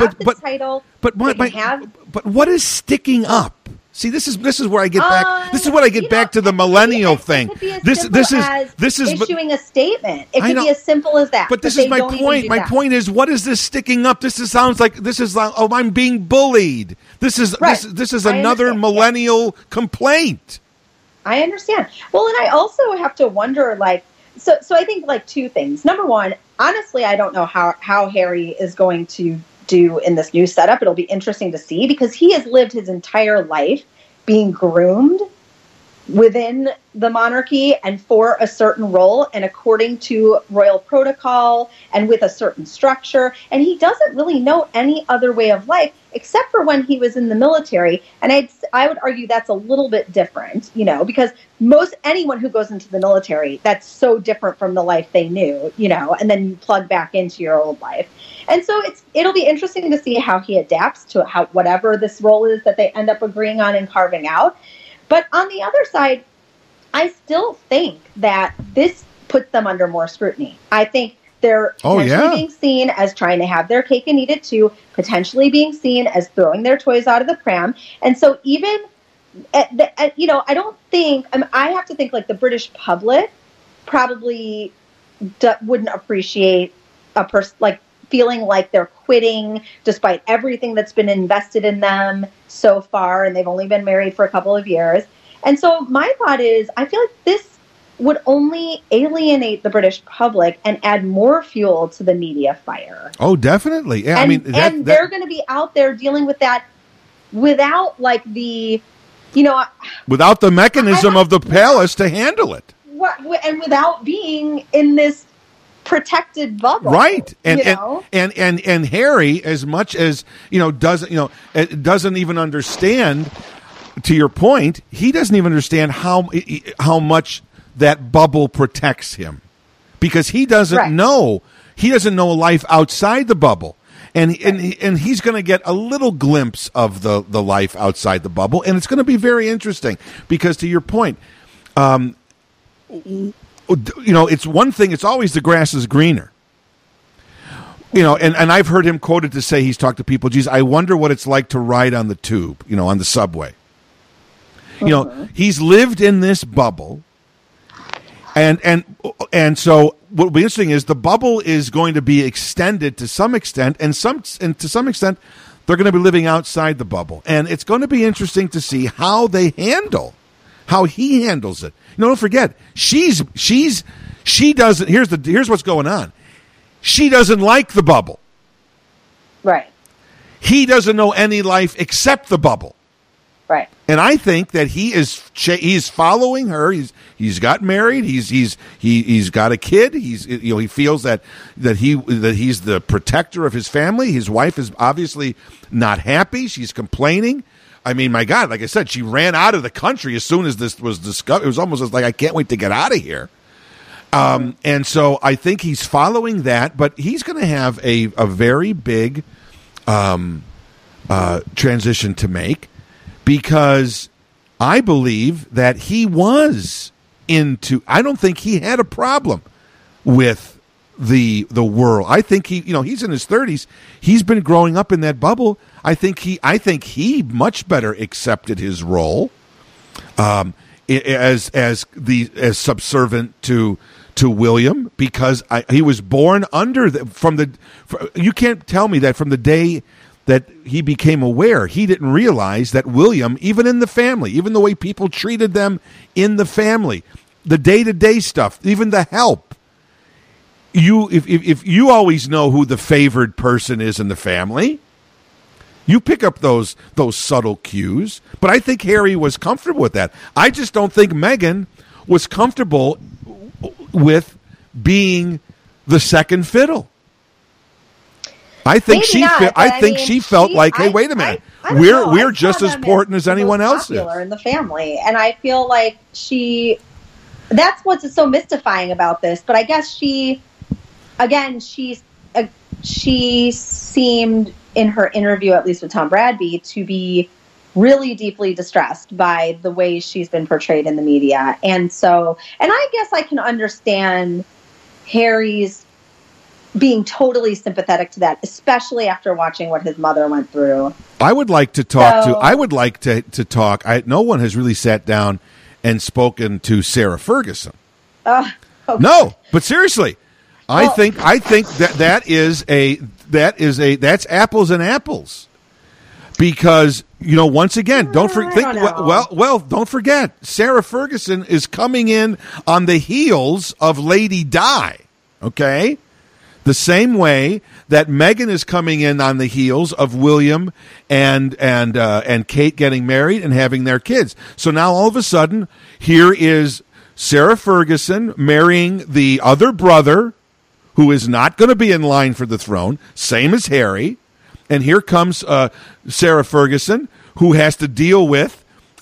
But what is sticking up? See, this is where I get back. This is what I get back to the millennial thing. This is issuing a statement. It could be as simple as that. But this is my point. My point is, what is this sticking up? Sounds like I'm being bullied. This is another millennial complaint. I understand. Well, and I also have to wonder, so I think two things. Number one, honestly, I don't know how Harry is going to do in this new setup. It'll be interesting to see, because he has lived his entire life being groomed within the monarchy and for a certain role and according to royal protocol and with a certain structure. And he doesn't really know any other way of life except for when he was in the military. And I would argue that's a little bit different, because anyone who goes into the military, that's so different from the life they knew, and then you plug back into your old life. And so it'll be interesting to see how he adapts to whatever this role is that they end up agreeing on and carving out. But on the other side, I still think that this puts them under more scrutiny. I think they're potentially being seen as trying to have their cake and eat it too, potentially being seen as throwing their toys out of the pram. And so even, I don't think, I have to think the British public probably wouldn't appreciate a person feeling like they're quitting despite everything that's been invested in them so far, and they've only been married for a couple of years. And so my thought is, I feel like this would only alienate the British public and add more fuel to the media fire. Oh, definitely. Yeah, and they're going to be out there dealing with that without without the mechanism of the palace to handle it. And without being in this protected bubble, right? And Harry, as much as doesn't even understand. To your point, he doesn't even understand how much that bubble protects him, because he doesn't know life outside the bubble, and he's going to get a little glimpse of the life outside the bubble, and it's going to be very interesting because, to your point, it's one thing. It's always the grass is greener. And I've heard him quoted to say he's talked to people. Geez, I wonder what it's like to ride on the tube. On the subway. He's lived in this bubble, and so what will be interesting is the bubble is going to be extended to some extent, and to some extent they're going to be living outside the bubble, and it's going to be interesting to see how he handles it. Don't forget, she doesn't. Here's what's going on. She doesn't like the bubble. Right. He doesn't know any life except the bubble. Right. And I think that he's following her. He's got married. He's got a kid. He feels that he's the protector of his family. His wife is obviously not happy. She's complaining. I mean, my God, like I said, she ran out of the country as soon as this was discovered. It was almost like, I can't wait to get out of here. And so I think he's following that, but he's going to have a very big transition to make. Because I believe that he was I don't think he had a problem with the world. I think he's in his 30s. He's been growing up in that bubble. I think he much better accepted his role as subservient to William, because he was born under you can't tell me that from the day that he became aware, he didn't realize that William, even in the family, even the way people treated them in the family, the day-to-day stuff, even the help. If you always know who the favored person is in the family, you pick up those subtle cues. But I think Harry was comfortable with that. I just don't think Meghan was comfortable with being the second fiddle. I think she felt like, hey, wait a minute, we're just as important as anyone else is in the family, and I feel like that's what's so mystifying about this. But I guess she seemed in her interview, at least with Tom Bradby, to be really deeply distressed by the way she's been portrayed in the media, and I guess I can understand Harry's being totally sympathetic to that, especially after watching what his mother went through. I would like to talk to talk. No one has really sat down and spoken to Sarah Ferguson. Okay. No, but seriously, I think that's apples and apples. Because, once again, don't forget, Sarah Ferguson is coming in on the heels of Lady Di. Okay? The same way that Meghan is coming in on the heels of William and Kate getting married and having their kids. So now all of a sudden, here is Sarah Ferguson marrying the other brother who is not going to be in line for the throne, same as Harry. And here comes Sarah Ferguson, who has to deal with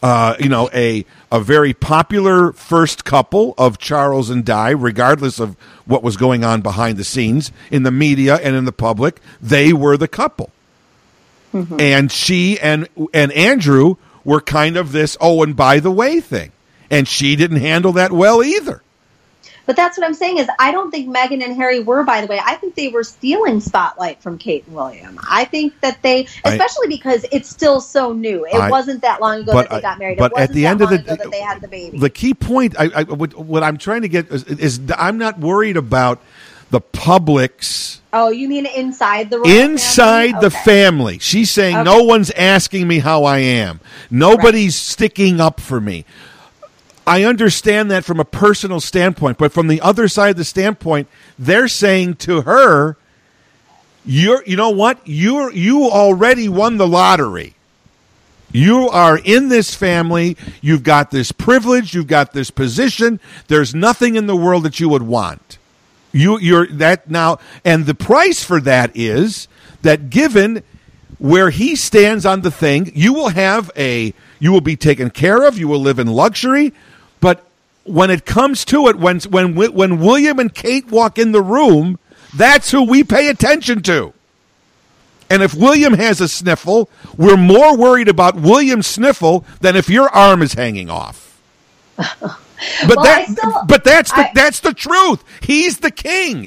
a very popular first couple of Charles and Di, regardless of what was going on behind the scenes in the media and in the public. They were the couple. Mm-hmm. And she and Andrew were kind of this, and by the way thing. And she didn't handle that well either. But that's what I'm saying is I don't think Meghan and Harry were, by the way. I think they were stealing spotlight from Kate and William. I think that especially because it's still so new. It wasn't that long ago that they got married. But at the end of the day, that they had the baby. The key point, what I'm trying to get is I'm not worried about the public's. Oh, you mean inside the the family? She's saying no one's asking me how I am. Nobody's sticking up for me. I understand that from a personal standpoint, but from the other side of the standpoint, they're saying to her, you know what? You already won the lottery. You are in this family. You've got this privilege. You've got this position. There's nothing in the world that you would want. You're that now, and the price for that is that given where he stands on the thing, you will be taken care of. You will live in luxury. But when it comes to it, when William and Kate walk in the room, that's who we pay attention to. And if William has a sniffle, we're more worried about William's sniffle than if your arm is hanging off. But that's the truth. He's the king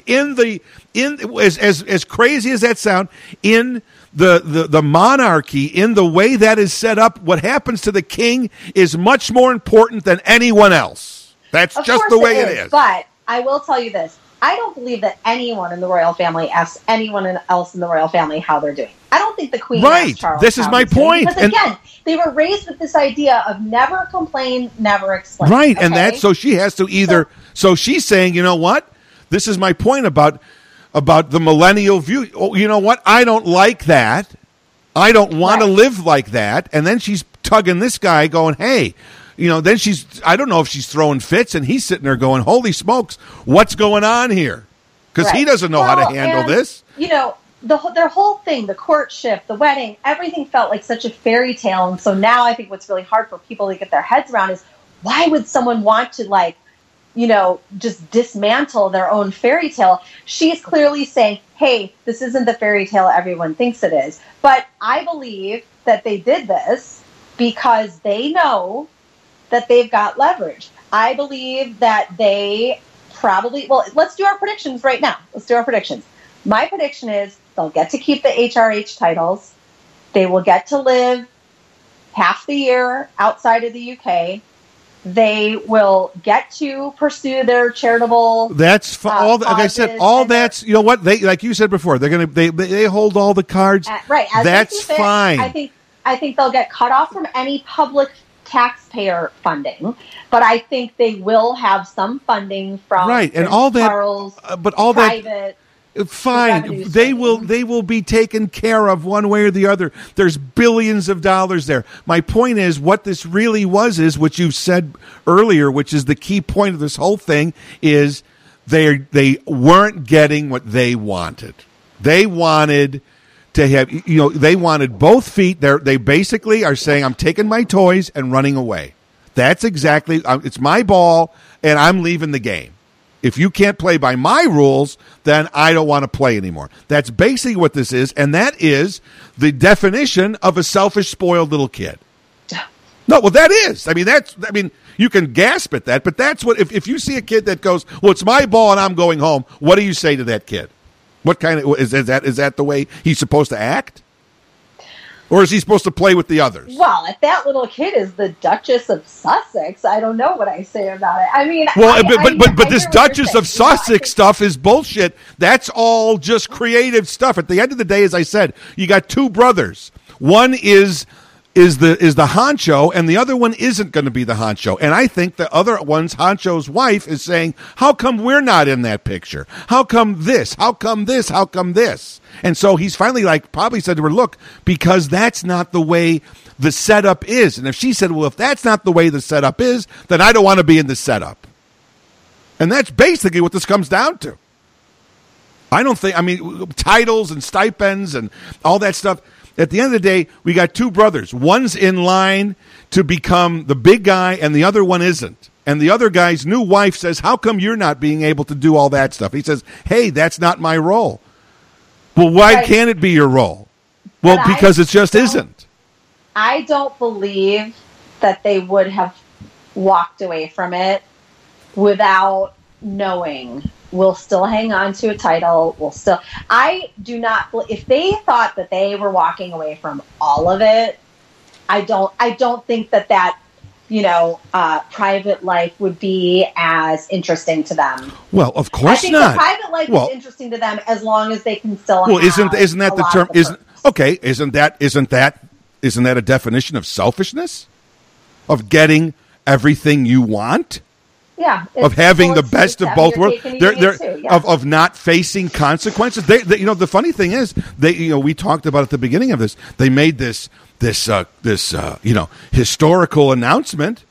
as crazy as that sound, in the monarchy, in the way that is set up. What happens to the king is much more important than anyone else. That's just the way it is. But I will tell you this. I don't believe that anyone in the royal family asks anyone else in the royal family how they're doing. I don't think the Queen asked Charles. This is my point. Because again, they were raised with this idea of never complain, never explain. Right, okay? and so she has to either. So she's saying, you know what? This is my point about the millennial view. Oh, you know what? I don't like that. I don't want to live like that. And then she's tugging this guy, going, "Hey." Then I don't know if she's throwing fits, and he's sitting there going, holy smokes, what's going on here? Because he doesn't know how to handle this. Their whole thing, the courtship, the wedding, everything felt like such a fairy tale. And so now I think what's really hard for people to get their heads around is, why would someone want to, just dismantle their own fairy tale? She's clearly saying, hey, this isn't the fairy tale everyone thinks it is. But I believe that they did this because they know that they've got leverage. I believe that they probably... Well, let's do our predictions right now. Let's do our predictions. My prediction is they'll get to keep the HRH titles. They will get to live half the year outside of the UK. They will get to pursue their charitable... That's like I said. All that's... You know what? They, like you said before, they're going to... They hold all the cards. Right. That's fine. I think they'll get cut off from any public taxpayer funding, but I think they will have some funding from and all that. Charles, but all private, that, fine. They will be taken care of one way or the other. There's billions of dollars there. My point is, what this really was is what you said earlier, which is the key point of this whole thing is they weren't getting what they wanted. They wanted to have, they wanted both feet. They basically are saying, I'm taking my toys and running away. That's exactly, it's my ball, and I'm leaving the game. If you can't play by my rules, then I don't want to play anymore. That's basically what this is, and that is the definition of a selfish, spoiled little kid. No, well, that is. You can gasp at that, but that's what, if you see a kid that goes, well, it's my ball and I'm going home, what do you say to that kid? What kind of is that the way he's supposed to act, or is he supposed to play with the others? Well, if that little kid is the Duchess of Sussex, I don't know what I say about it. I mean, but this Duchess of Sussex stuff is bullshit. That's all just creative stuff. At the end of the day, as I said, you got two brothers. One is the honcho, and the other one isn't going to be the honcho. And I think the other one's honcho's wife is saying, how come we're not in that picture? How come this? How come this? How come this? And so he's finally probably said to her, look, because that's not the way the setup is. And if she said, well, if that's not the way the setup is, then I don't want to be in the setup. And that's basically what this comes down to. Titles and stipends and all that stuff. At the end of the day, we got two brothers. One's in line to become the big guy, and the other one isn't. And the other guy's new wife says, how come you're not being able to do all that stuff? He says, hey, that's not my role. Well, why can't it be your role? Well, because it just isn't. I don't believe that they would have walked away from it without knowing we'll still hang on to a title. I do not, if they thought that they were walking away from all of it, I don't think that private life would be as interesting to them. Well, of course I think not. The private life is interesting to them as long as they can still. Well, isn't that the term? Isn't that a definition of selfishness? Of getting everything you want? Yeah, of having the best of both worlds, of not facing consequences. The funny thing is, we talked about at the beginning of this. They made this historical announcement.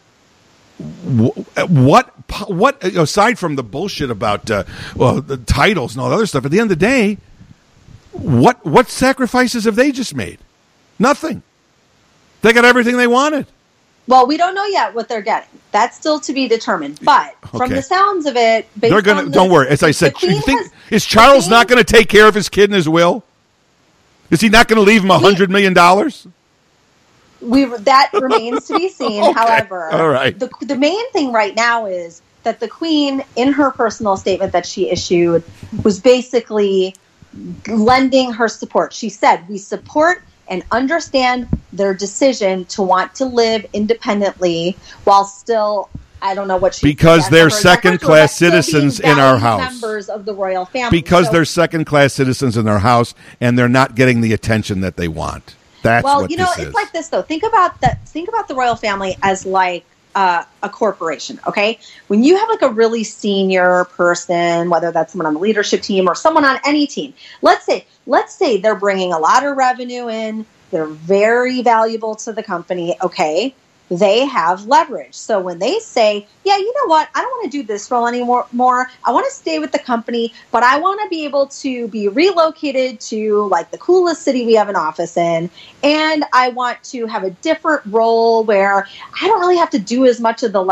What aside from the bullshit about the titles and all the other stuff, at the end of the day, what sacrifices have they just made? Nothing. They got everything they wanted. Well, we don't know yet what they're getting. That's still to be determined. But from the sounds of it, don't worry. As I said, is Charles not going to take care of his kid in his will? Is he not going to leave him $100 million? that remains to be seen. Okay. However, all right. The main thing right now is that the Queen, in her personal statement that she issued, was basically lending her support. She said, "We support and understand their decision to want to live independently while still," I don't know what she because they're second-class citizens in our house. Members of the royal family. Because they're second-class citizens in our house, and they're not getting the attention that they want. That's what this is. It's like this though. Think about the royal family as like a corporation. Okay, when you have like a really senior person, whether that's someone on the leadership team or someone on any team, let's say they're bringing a lot of revenue in, they're very valuable to the company. Okay, they have leverage. So when they say, "Yeah, you know what? I don't want to do this role anymore. I want to stay with the company, but I want to be able to be relocated to like the coolest city we have an office in, and I want to have a different role where I don't really have to do as much of the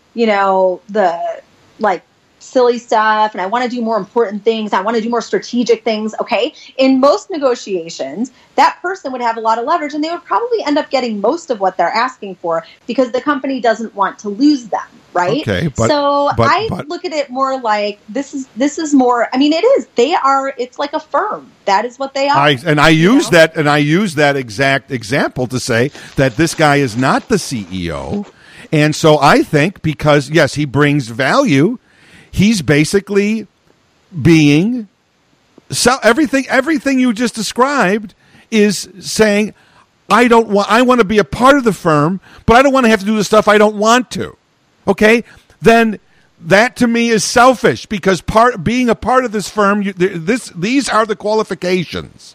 the silly stuff, and I want to do more important things. I want to do more strategic things." Okay. In most negotiations, that person would have a lot of leverage, and they would probably end up getting most of what they're asking for because the company doesn't want to lose them. Right. Okay. But I look at it more like this is more, I mean, it is. It's like a firm. That is what they are. I use that exact example to say that this guy is not the CEO. And so I think because, yes, he brings value, he's basically being everything you just described is saying, I want to be a part of the firm, but I don't want to have to do the stuff I don't want to. Okay? Then that to me is selfish because being a part of this firm, these are the qualifications.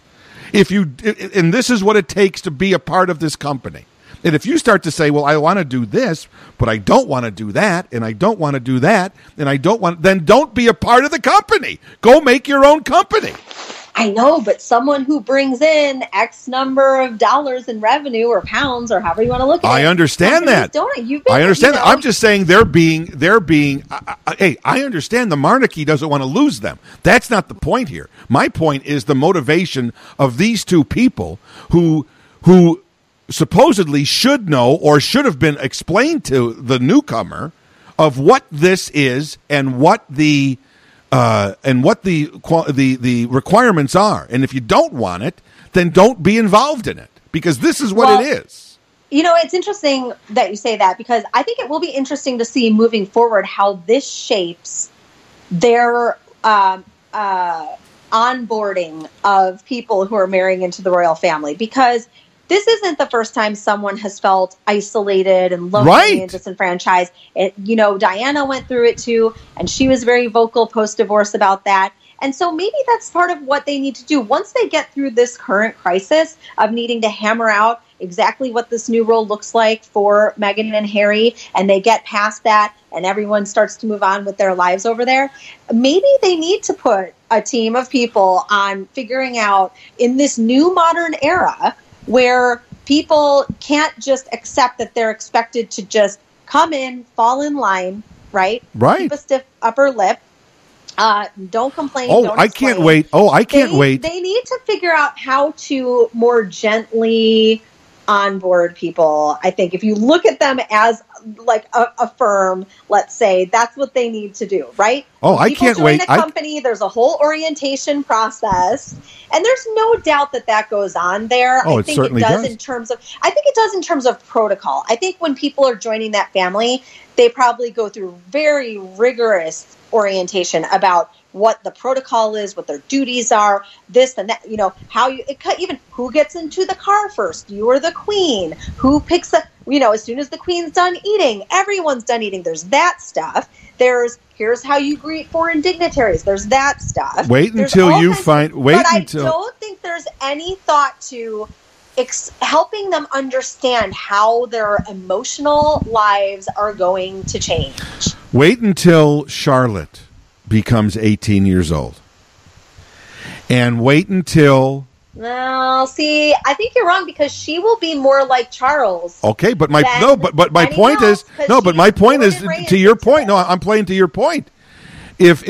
And this is what it takes to be a part of this company. And if you start to say, well, I want to do this, but I don't want to do that, and I don't want to do that, and then don't be a part of the company. Go make your own company. I know, but someone who brings in X number of dollars in revenue or pounds or however you want to look at it. I understand that. I understand that. I'm just saying they're being. Hey, I understand the monarchy doesn't want to lose them. That's not the point here. My point is the motivation of these two people who supposedly should know or should have been explained to the newcomer of what this is and what the requirements are. And if you don't want it, then don't be involved in it because this is what it is. You know, it's interesting that you say that because I think it will be interesting to see moving forward how this shapes their onboarding of people who are marrying into the royal family because this isn't the first time someone has felt isolated and lonely and disenfranchised. Diana went through it too, and she was very vocal post-divorce about that. And so maybe that's part of what they need to do. Once they get through this current crisis of needing to hammer out exactly what this new role looks like for Meghan and Harry, and they get past that and everyone starts to move on with their lives over there, maybe they need to put a team of people on figuring out in this new modern era where people can't just accept that they're expected to just come in, fall in line, right? Keep a stiff upper lip. Don't complain. Don't I can't wait. I can't wait. They need to figure out how to more gently onboard people. I think if you look at them as like a firm, let's say, that's what they need to do, right? I can't wait. People join a company, there's a whole orientation process, and there's no doubt that goes on there. I think it does. I think it does in terms of protocol. I think when people are joining that family, they probably go through very rigorous orientation about what the protocol is, what their duties are, this and that, even who gets into the car first, you or the queen, who picks up, as soon as the queen's done eating, everyone's done eating. There's that stuff. Here's how you greet foreign dignitaries. There's that stuff. But I don't think there's any thought to helping them understand how their emotional lives are going to change. Wait until Charlotte becomes 18 years old. And wait until... No, see, I think you're wrong because she will be more like Charles. Okay, but my point is to your point. No, I'm playing to your point. If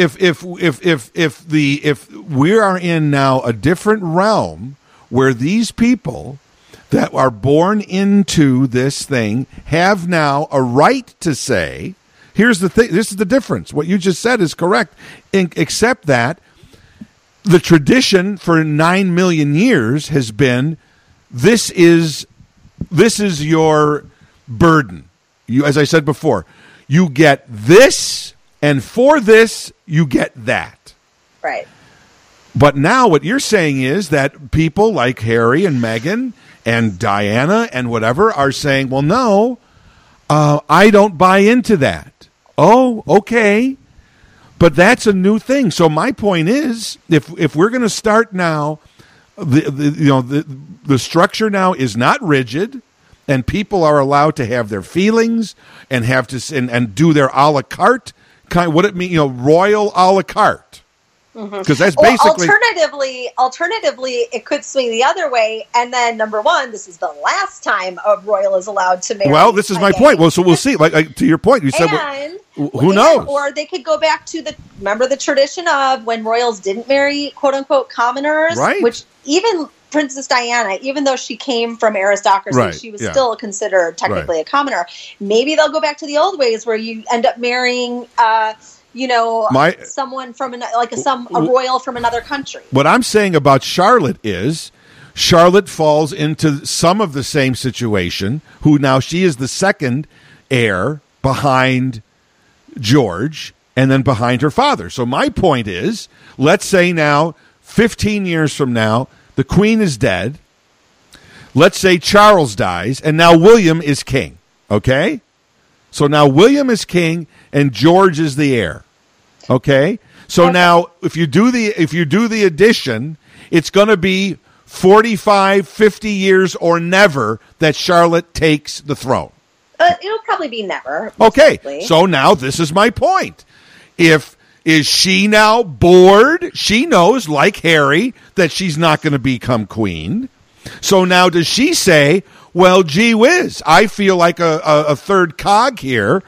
we are in now a different realm where these people that are born into this thing have now a right to say, here's the thing, this is the difference. What you just said is correct, except that the tradition for 9 million years has been, this is your burden. You, as I said before, you get this, and for this, you get that. Right. But now what you're saying is that people like Harry and Meghan and Diana and whatever are saying, well, no, I don't buy into that. Oh, okay. But that's a new thing. So my point is, if we're going to start now, the structure now is not rigid, and people are allowed to have their feelings and have to and do their a la carte kind. What it mean, royal a la carte. Because that's basically. Alternatively, it could swing the other way. And then, number one, this is the last time a royal is allowed to marry. Well, this is my point. Well, so we'll see. Like to your point, you said, who knows? Or they could go back to remember the tradition of when royals didn't marry quote unquote commoners, right? Which even Princess Diana, even though she came from aristocracy, right. she was still considered technically a commoner. Maybe they'll go back to the old ways where you end up marrying. Someone from a royal from another country. What I'm saying about Charlotte is Charlotte falls into some of the same situation, who now she is the second heir behind George and then behind her father. So my point is, let's say now, 15 years from now, the Queen is dead. Let's say Charles dies, and now William is king. Okay? So now William is king and George is the heir. Okay? So now if you do the addition, it's going to be 45, 50 years or never that Charlotte takes the throne. It'll probably be never. Okay. Likely. So now this is my point. Is she now bored? She knows, like Harry, that she's not going to become queen. So now does she say, well, gee whiz, I feel like a third cog here.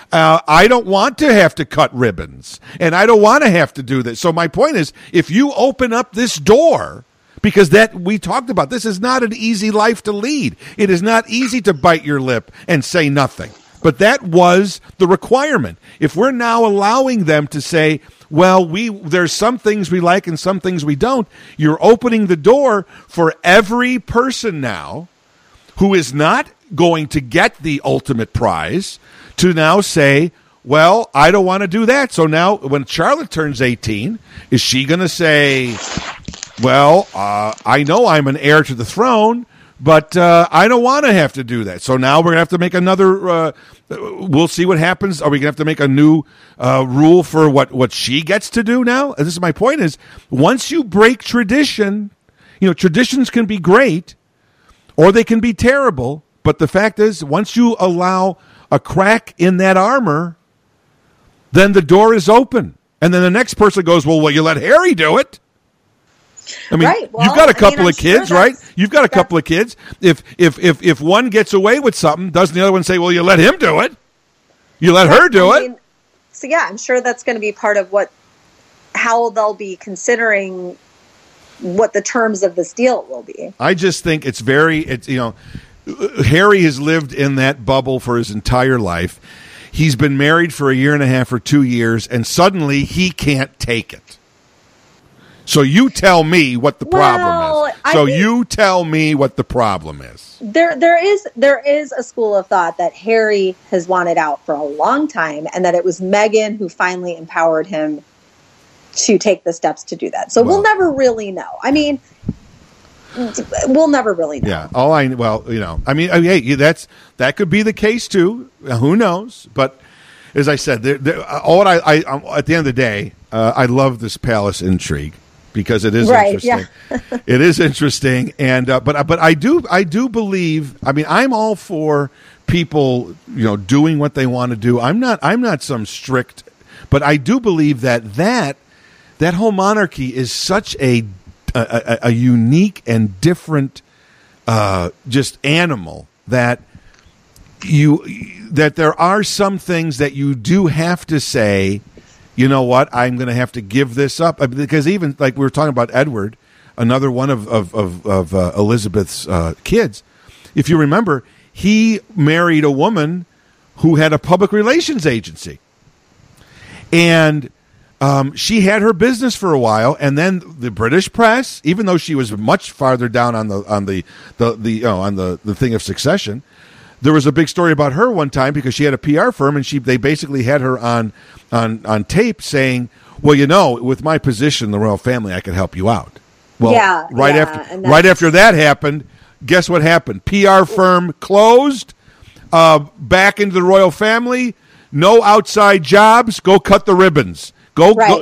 I don't want to have to cut ribbons, and I don't want to have to do this. So my point is, if you open up this door, because that we talked about, this is not an easy life to lead. It is not easy to bite your lip and say nothing. But that was the requirement. If we're now allowing them to say, well, there's some things we like and some things we don't, you're opening the door for every person now who is not going to get the ultimate prize to now say, well, I don't want to do that. So now when Charlotte turns 18, is she going to say, well, I know I'm an heir to the throne, but I don't want to have to do that. So now we're going to have to make another, we'll see what happens. Are we going to have to make a new rule for what she gets to do now? And this is my point is, once you break tradition, traditions can be great or they can be terrible. But the fact is, once you allow a crack in that armor, then the door is open. And then the next person goes, well, will you let Harry do it? I mean, right. Well, you've got a couple of kids, sure right? You've got a couple of kids. If one gets away with something, doesn't the other one say, well, you let him do it? You let her do it? So, yeah, I'm sure that's going to be part of how they'll be considering what the terms of this deal will be. I just think Harry has lived in that bubble for his entire life. He's been married for 1.5 years or 2 years, and suddenly he can't take it. So you tell me what the problem is. You tell me what the problem is. There is a school of thought that Harry has wanted out for a long time, and that it was Meghan who finally empowered him to take the steps to do that. So we'll never really know. I mean, we'll never really know. Yeah. Hey, that could be the case too. Who knows? But as I said, at the end of the day, I love this palace intrigue because it is interesting. Yeah. It is interesting, and but I do believe. I mean, I'm all for people, doing what they want to do. I'm not some strict, but I do believe that whole monarchy is such a unique and different just animal that there are some things that you do have to say, you know what, I'm going to have to give this up. Because even like we were talking about Edward, another one of Elizabeth's kids, if you remember, he married a woman who had a public relations agency. And she had her business for a while, and then the British press, even though she was much farther down on the thing of succession, there was a big story about her one time because she had a PR firm, and they basically had her on tape saying, "Well, you know, with my position in the royal family, I could help you out." Well, right after that happened, guess what happened? PR firm closed. Back into the royal family. No outside jobs. Go cut the ribbons. Go on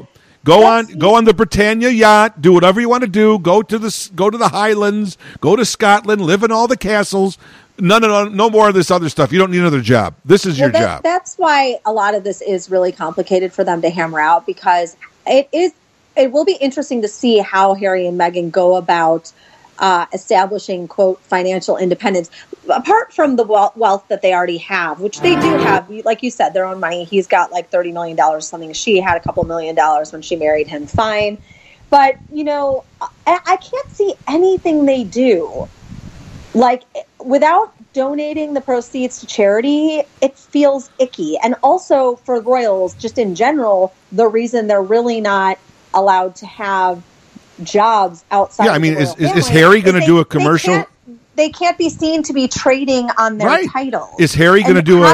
the Britannia yacht. Do whatever you want to do. Go to the Highlands. Go to Scotland. Live in all the castles. No more of this other stuff. You don't need another job. This is your job. That's why a lot of this is really complicated for them to hammer out, because it will be interesting to see how Harry and Meghan go about establishing, quote, financial independence, apart from the wealth that they already have, which they do have. Like you said, their own money. He's got like $30 million or something. She had a couple $1 million when she married him. Fine. But, you know, I can't see anything they do, like, without donating the proceeds to charity. It feels icky. And also for royals, just in general, the reason they're really not allowed to have jobs outside. Yeah, I mean, is Harry going to do a commercial? They can't be seen to be trading on their titles. Is Harry going to do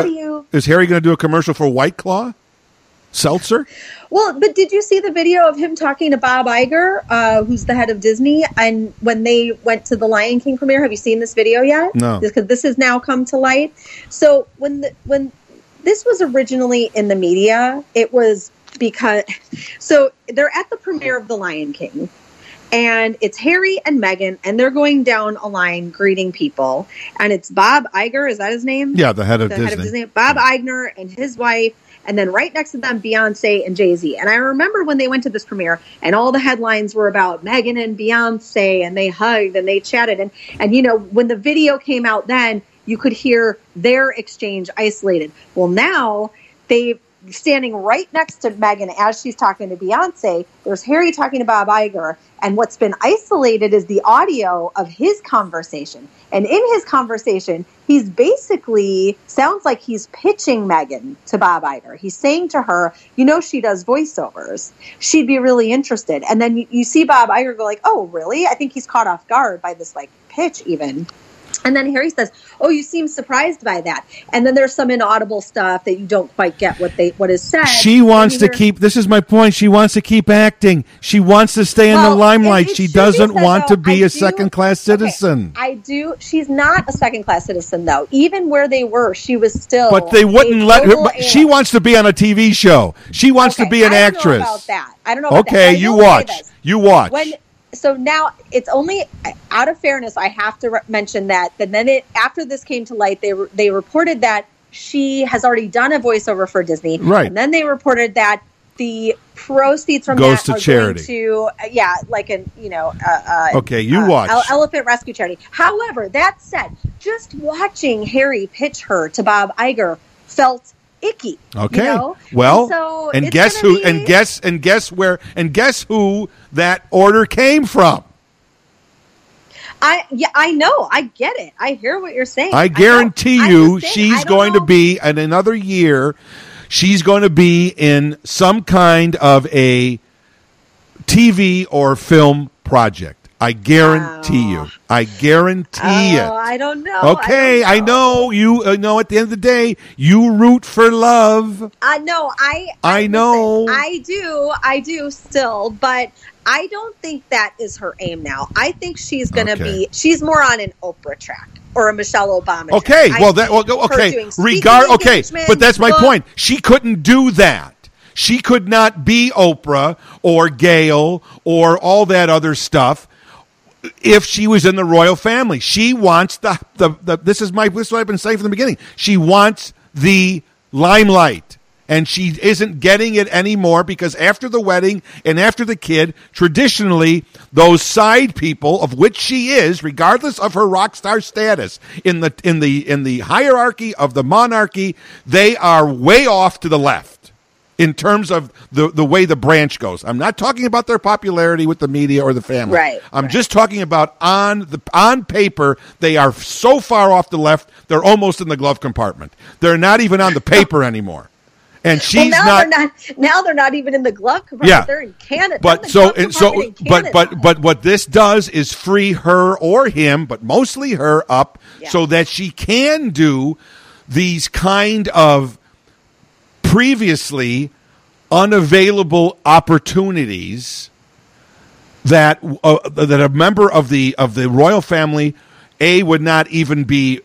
a commercial for White Claw seltzer? Well, but did you see the video of him talking to Bob Iger, who's the head of Disney, and when they went to the Lion King premiere? Have you seen this video yet? No, because this has now come to light. So when this was originally in the media, it was because they're at the premiere of the Lion King. And it's Harry and Meghan, and they're going down a line greeting people. And it's Bob Iger, is that his name? Yeah, the head of Disney. Bob Iger and his wife, and then right next to them, Beyonce and Jay-Z. And I remember when they went to this premiere, and all the headlines were about Meghan and Beyonce, and they hugged and they chatted. And you know, when the video came out then, you could hear their exchange isolated. Well, now they've standing right next to Meghan as she's talking to Beyonce. There's Harry talking to Bob Iger, and what's been isolated is the audio of his conversation. And in his conversation, he's basically sounds like he's pitching Meghan to Bob Iger. He's saying to her, you know, she does voiceovers. She'd be really interested. And then you see Bob Iger go like, oh, really? I think he's caught off guard by this like pitch even. And then Harry says, oh, you seem surprised by that. And then there's some inaudible stuff that you don't quite get what is said. She wants to keep, this is my point, she wants to keep acting. She wants to stay in the limelight. She doesn't want to be a second-class citizen. Okay, I do. She's not a second-class citizen, though. Even where they were, she was still. But they wouldn't let her. But she wants to be on a TV show. She wants to be an actress. I don't know about that. Okay, you watch. You watch. So now it's only out of fairness, I have to mention that. But then after this came to light, they reported that she has already done a voiceover for Disney. Right. And then they reported that the proceeds from goes that to are charity. Going to, like okay, you watch. Elephant Rescue Charity. However, that said, just watching Harry pitch her to Bob Iger felt icky. Okay. You know? Well, and guess who? And guess where? And guess who that order came from? I know. I get it. I hear what you're saying. I guarantee you, she's going to be in another year. She's going to be in some kind of a TV or film project. I guarantee you. I guarantee it. I don't know. Okay, I know. You know, at the end of the day, you root for love. No, I know. Listen, I do still, but I don't think that is her aim now. I think she's going to she's more on an Oprah track or a Michelle Obama track. Okay, but that's my point. She couldn't do that. She could not be Oprah or Gayle or all that other stuff if she was in the royal family. She wants this is what I've been saying from the beginning. She wants the limelight, and she isn't getting it anymore because after the wedding and after the kid, traditionally those side people, of which she is, regardless of her rock star status in the hierarchy of the monarchy, they are way off to the left. in terms of the way the branch goes. I'm not talking about their popularity with the media or the family. Right. I'm just talking about on paper, they are so far off the left, they're almost in the glove compartment. They're not even on the paper anymore. And she's now they're not even in the glove compartment. Yeah. They're in Canada. But what this does is free her or him, but mostly her up, so that she can do these kind of previously unavailable opportunities that a member of the royal family would not even be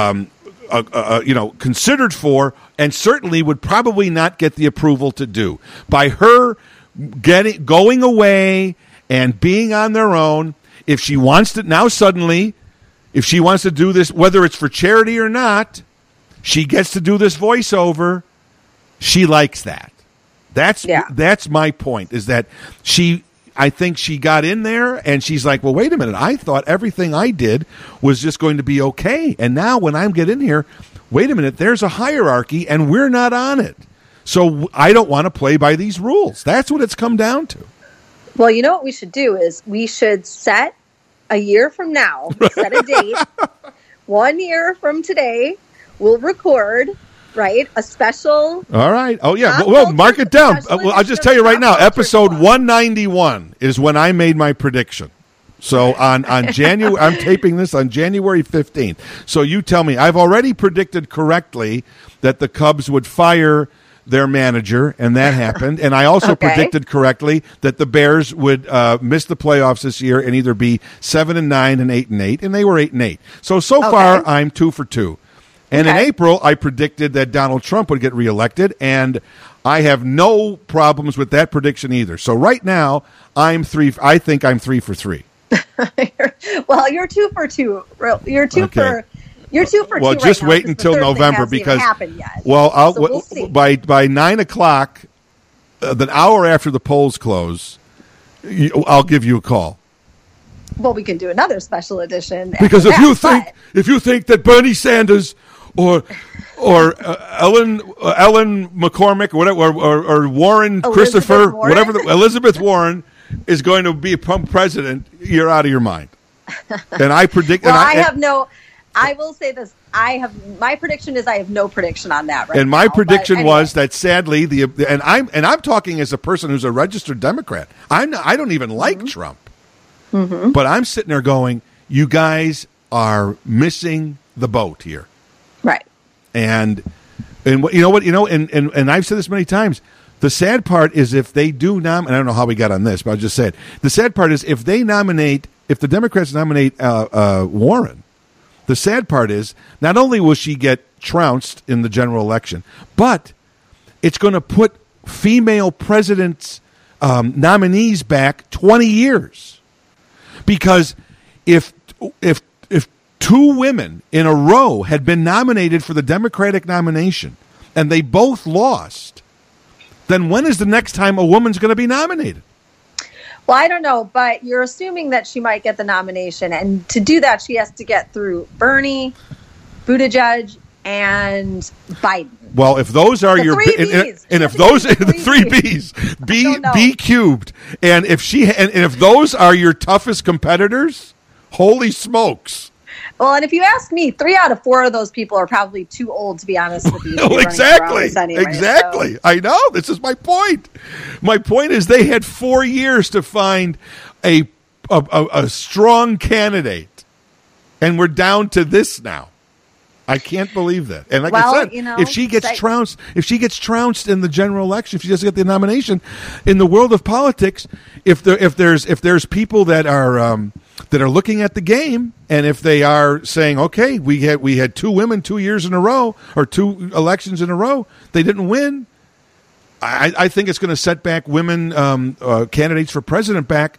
considered for, and certainly would probably not get the approval to do. By her going away and being on their own, if she wants to now suddenly, if she wants to do this, whether it's for charity or not, she gets to do this voiceover. She likes that. That's my point, is that I think she got in there and she's like, well, wait a minute. I thought everything I did was just going to be okay. And now when I get in here, wait a minute, there's a hierarchy and we're not on it. So I don't want to play by these rules. That's what it's come down to. Well, you know what we should do is we should set a year from now, set a date. 1 year from today, we'll record, right, a special. All right. Oh, yeah. Well, mark it down. Well, I'll just tell you right now, episode 191 is when I made my prediction. So on January, I'm taping this on January 15th. So you tell me, I've already predicted correctly that the Cubs would fire their manager, and that happened. And I also predicted correctly that the Bears would miss the playoffs this year and either be 7-9 and 8-8, and they were 8-8. So far, I'm 2 for 2. And in April, I predicted that Donald Trump would get reelected, and I have no problems with that prediction either. So right now, I think I'm 3 for 3. Well, you're 2 for 2. You're 2 for. You're 2 for 2. Well, just wait until November because we'll see. by 9:00, the hour after the polls close, I'll give you a call. Well, we can do another special edition because if you think that Bernie Sanders or Ellen McCormick or whatever or Warren Elizabeth Christopher Warren? Elizabeth Warren is going to be president, you're out of your mind. And I predict. Well, I will say this. My prediction is I have no prediction on that right now. And my prediction was that sadly I'm talking as a person who's a registered Democrat. I don't even like Trump. Mm-hmm. But I'm sitting there going, you guys are missing the boat here. Right. And I've said this many times. The sad part is if they do nominate, I don't know how we got on this, but I'll just say it. The sad part is if the Democrats nominate Warren, the sad part is not only will she get trounced in the general election, but it's going to put female presidents nominees back 20 years. Because if 2 women in a row had been nominated for the Democratic nomination and they both lost, then when is the next time a woman's going to be nominated? Well, I don't know, but you're assuming that she might get the nomination. And to do that, she has to get through Bernie, Buttigieg, and Biden. Well, if those are your and if those are the 3 Bs, B cubed, and if those are your toughest competitors, holy smokes. Well, and if you ask me, 3 out of 4 of those people are probably too old, to be honest with you. Exactly. So. I know. This is my point. My point is they had 4 years to find a strong candidate, and we're down to this now. I can't believe that. And like I said, if she gets trounced in the general election, if she doesn't get the nomination, in the world of politics, if there's people that are looking at the game, and if they are saying, okay, we had 2 women 2 years in a row or 2 elections in a row, they didn't win. I think it's going to set back women candidates for president back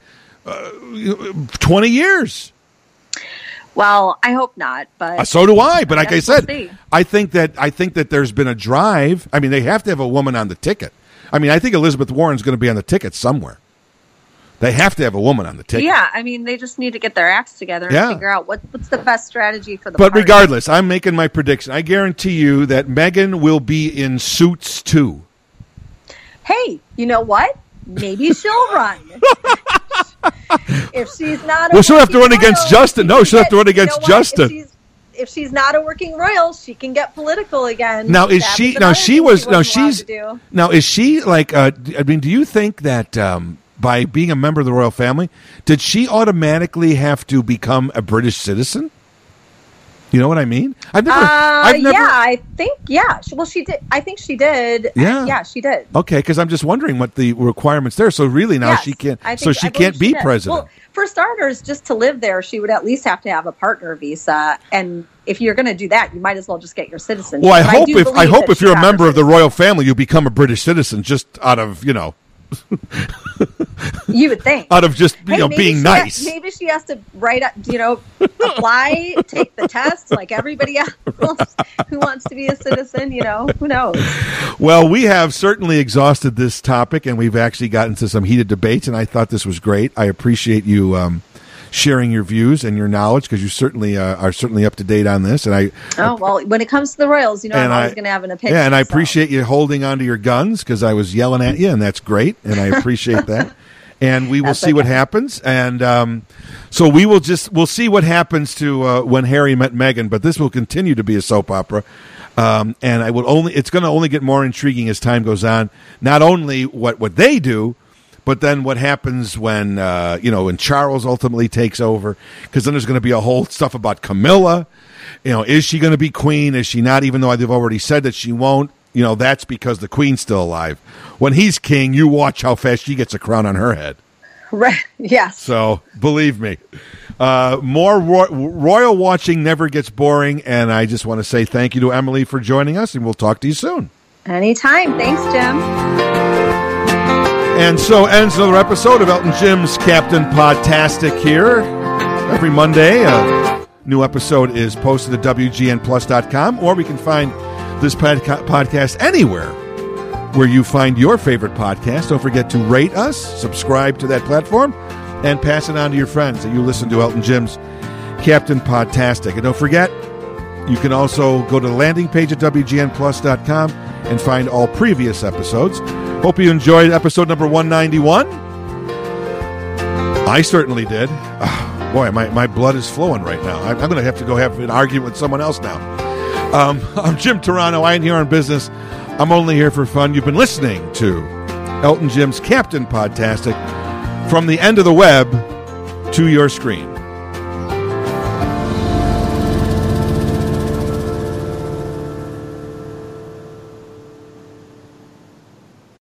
20 years. Well, I hope not, but so do I. But like I said, I think that there's been a drive. I mean, they have to have a woman on the ticket. I mean, I think Elizabeth Warren's going to be on the ticket somewhere. They have to have a woman on the ticket. Yeah, I mean, they just need to get their acts together and figure out what's the best strategy for the But party. regardless, I'm making my prediction. I guarantee you that Meghan will be in Suits 2. hey, you know what? Maybe she'll run. If she's not, well, she'll have to run against Justin. No, she'll have to run against Justin. If she's not a working royal, she can get political again. Now, is she? Now she was. Now she's. Now is she like? I mean, do you think that by being a member of the royal family, did she automatically have to become a British citizen? You know what I mean? I've never. Yeah, I think. Yeah. Well, she did. I think she did. Yeah, she did. Okay, because I'm just wondering what the requirements there. So really, now she can't. So she can't be president. Well, for starters, just to live there, she would at least have to have a partner visa. And if you're going to do that, you might as well just get your citizenship. Well, I hope if you're a member of the royal family, you become a British citizen just out of You would think. Out of just being nice. Maybe she has to apply, take the test like everybody else who wants to be a citizen. Who knows? Well, we have certainly exhausted this topic, and we've actually gotten to some heated debates, and I thought this was great. I appreciate you sharing your views and your knowledge, because you certainly are certainly up to date on this. And when it comes to the royals, I'm always going to have an opinion. Yeah, and I appreciate you holding on to your guns, because I was yelling at you, and that's great, and I appreciate that. And we will see what happens, and so we'll see what happens to when Harry met Meghan. But this will continue to be a soap opera, and it's going to only get more intriguing as time goes on. Not only what they do, but then what happens when when Charles ultimately takes over, because then there's going to be a whole stuff about Camilla. Is she going to be queen? Is she not? Even though they've already said that she won't. That's because the queen's still alive. When he's king, you watch how fast she gets a crown on her head. Right. Yes. So believe me, more royal watching never gets boring. And I just want to say thank you to Emily for joining us, and we'll talk to you soon. Anytime. Thanks, Jim. And so ends another episode of Elton Jim's Captain Podtastic here. Every Monday, a new episode is posted at WGNplus.com, or we can find this podcast anywhere where you find your favorite podcast. Don't forget to rate us, subscribe to that platform, and pass it on to your friends that you listen to Elton Jim's Captain Podtastic. And don't forget, you can also go to the landing page at WGNplus.com and find all previous episodes. Hope you enjoyed episode number 191. I certainly did. Boy, my blood is flowing right now. I'm going to have to go have an argument with someone else now. I'm Jim Turano. I ain't here on business. I'm only here for fun. You've been listening to Elton Jim's Captain Podtastic, from the end of the web to your screen.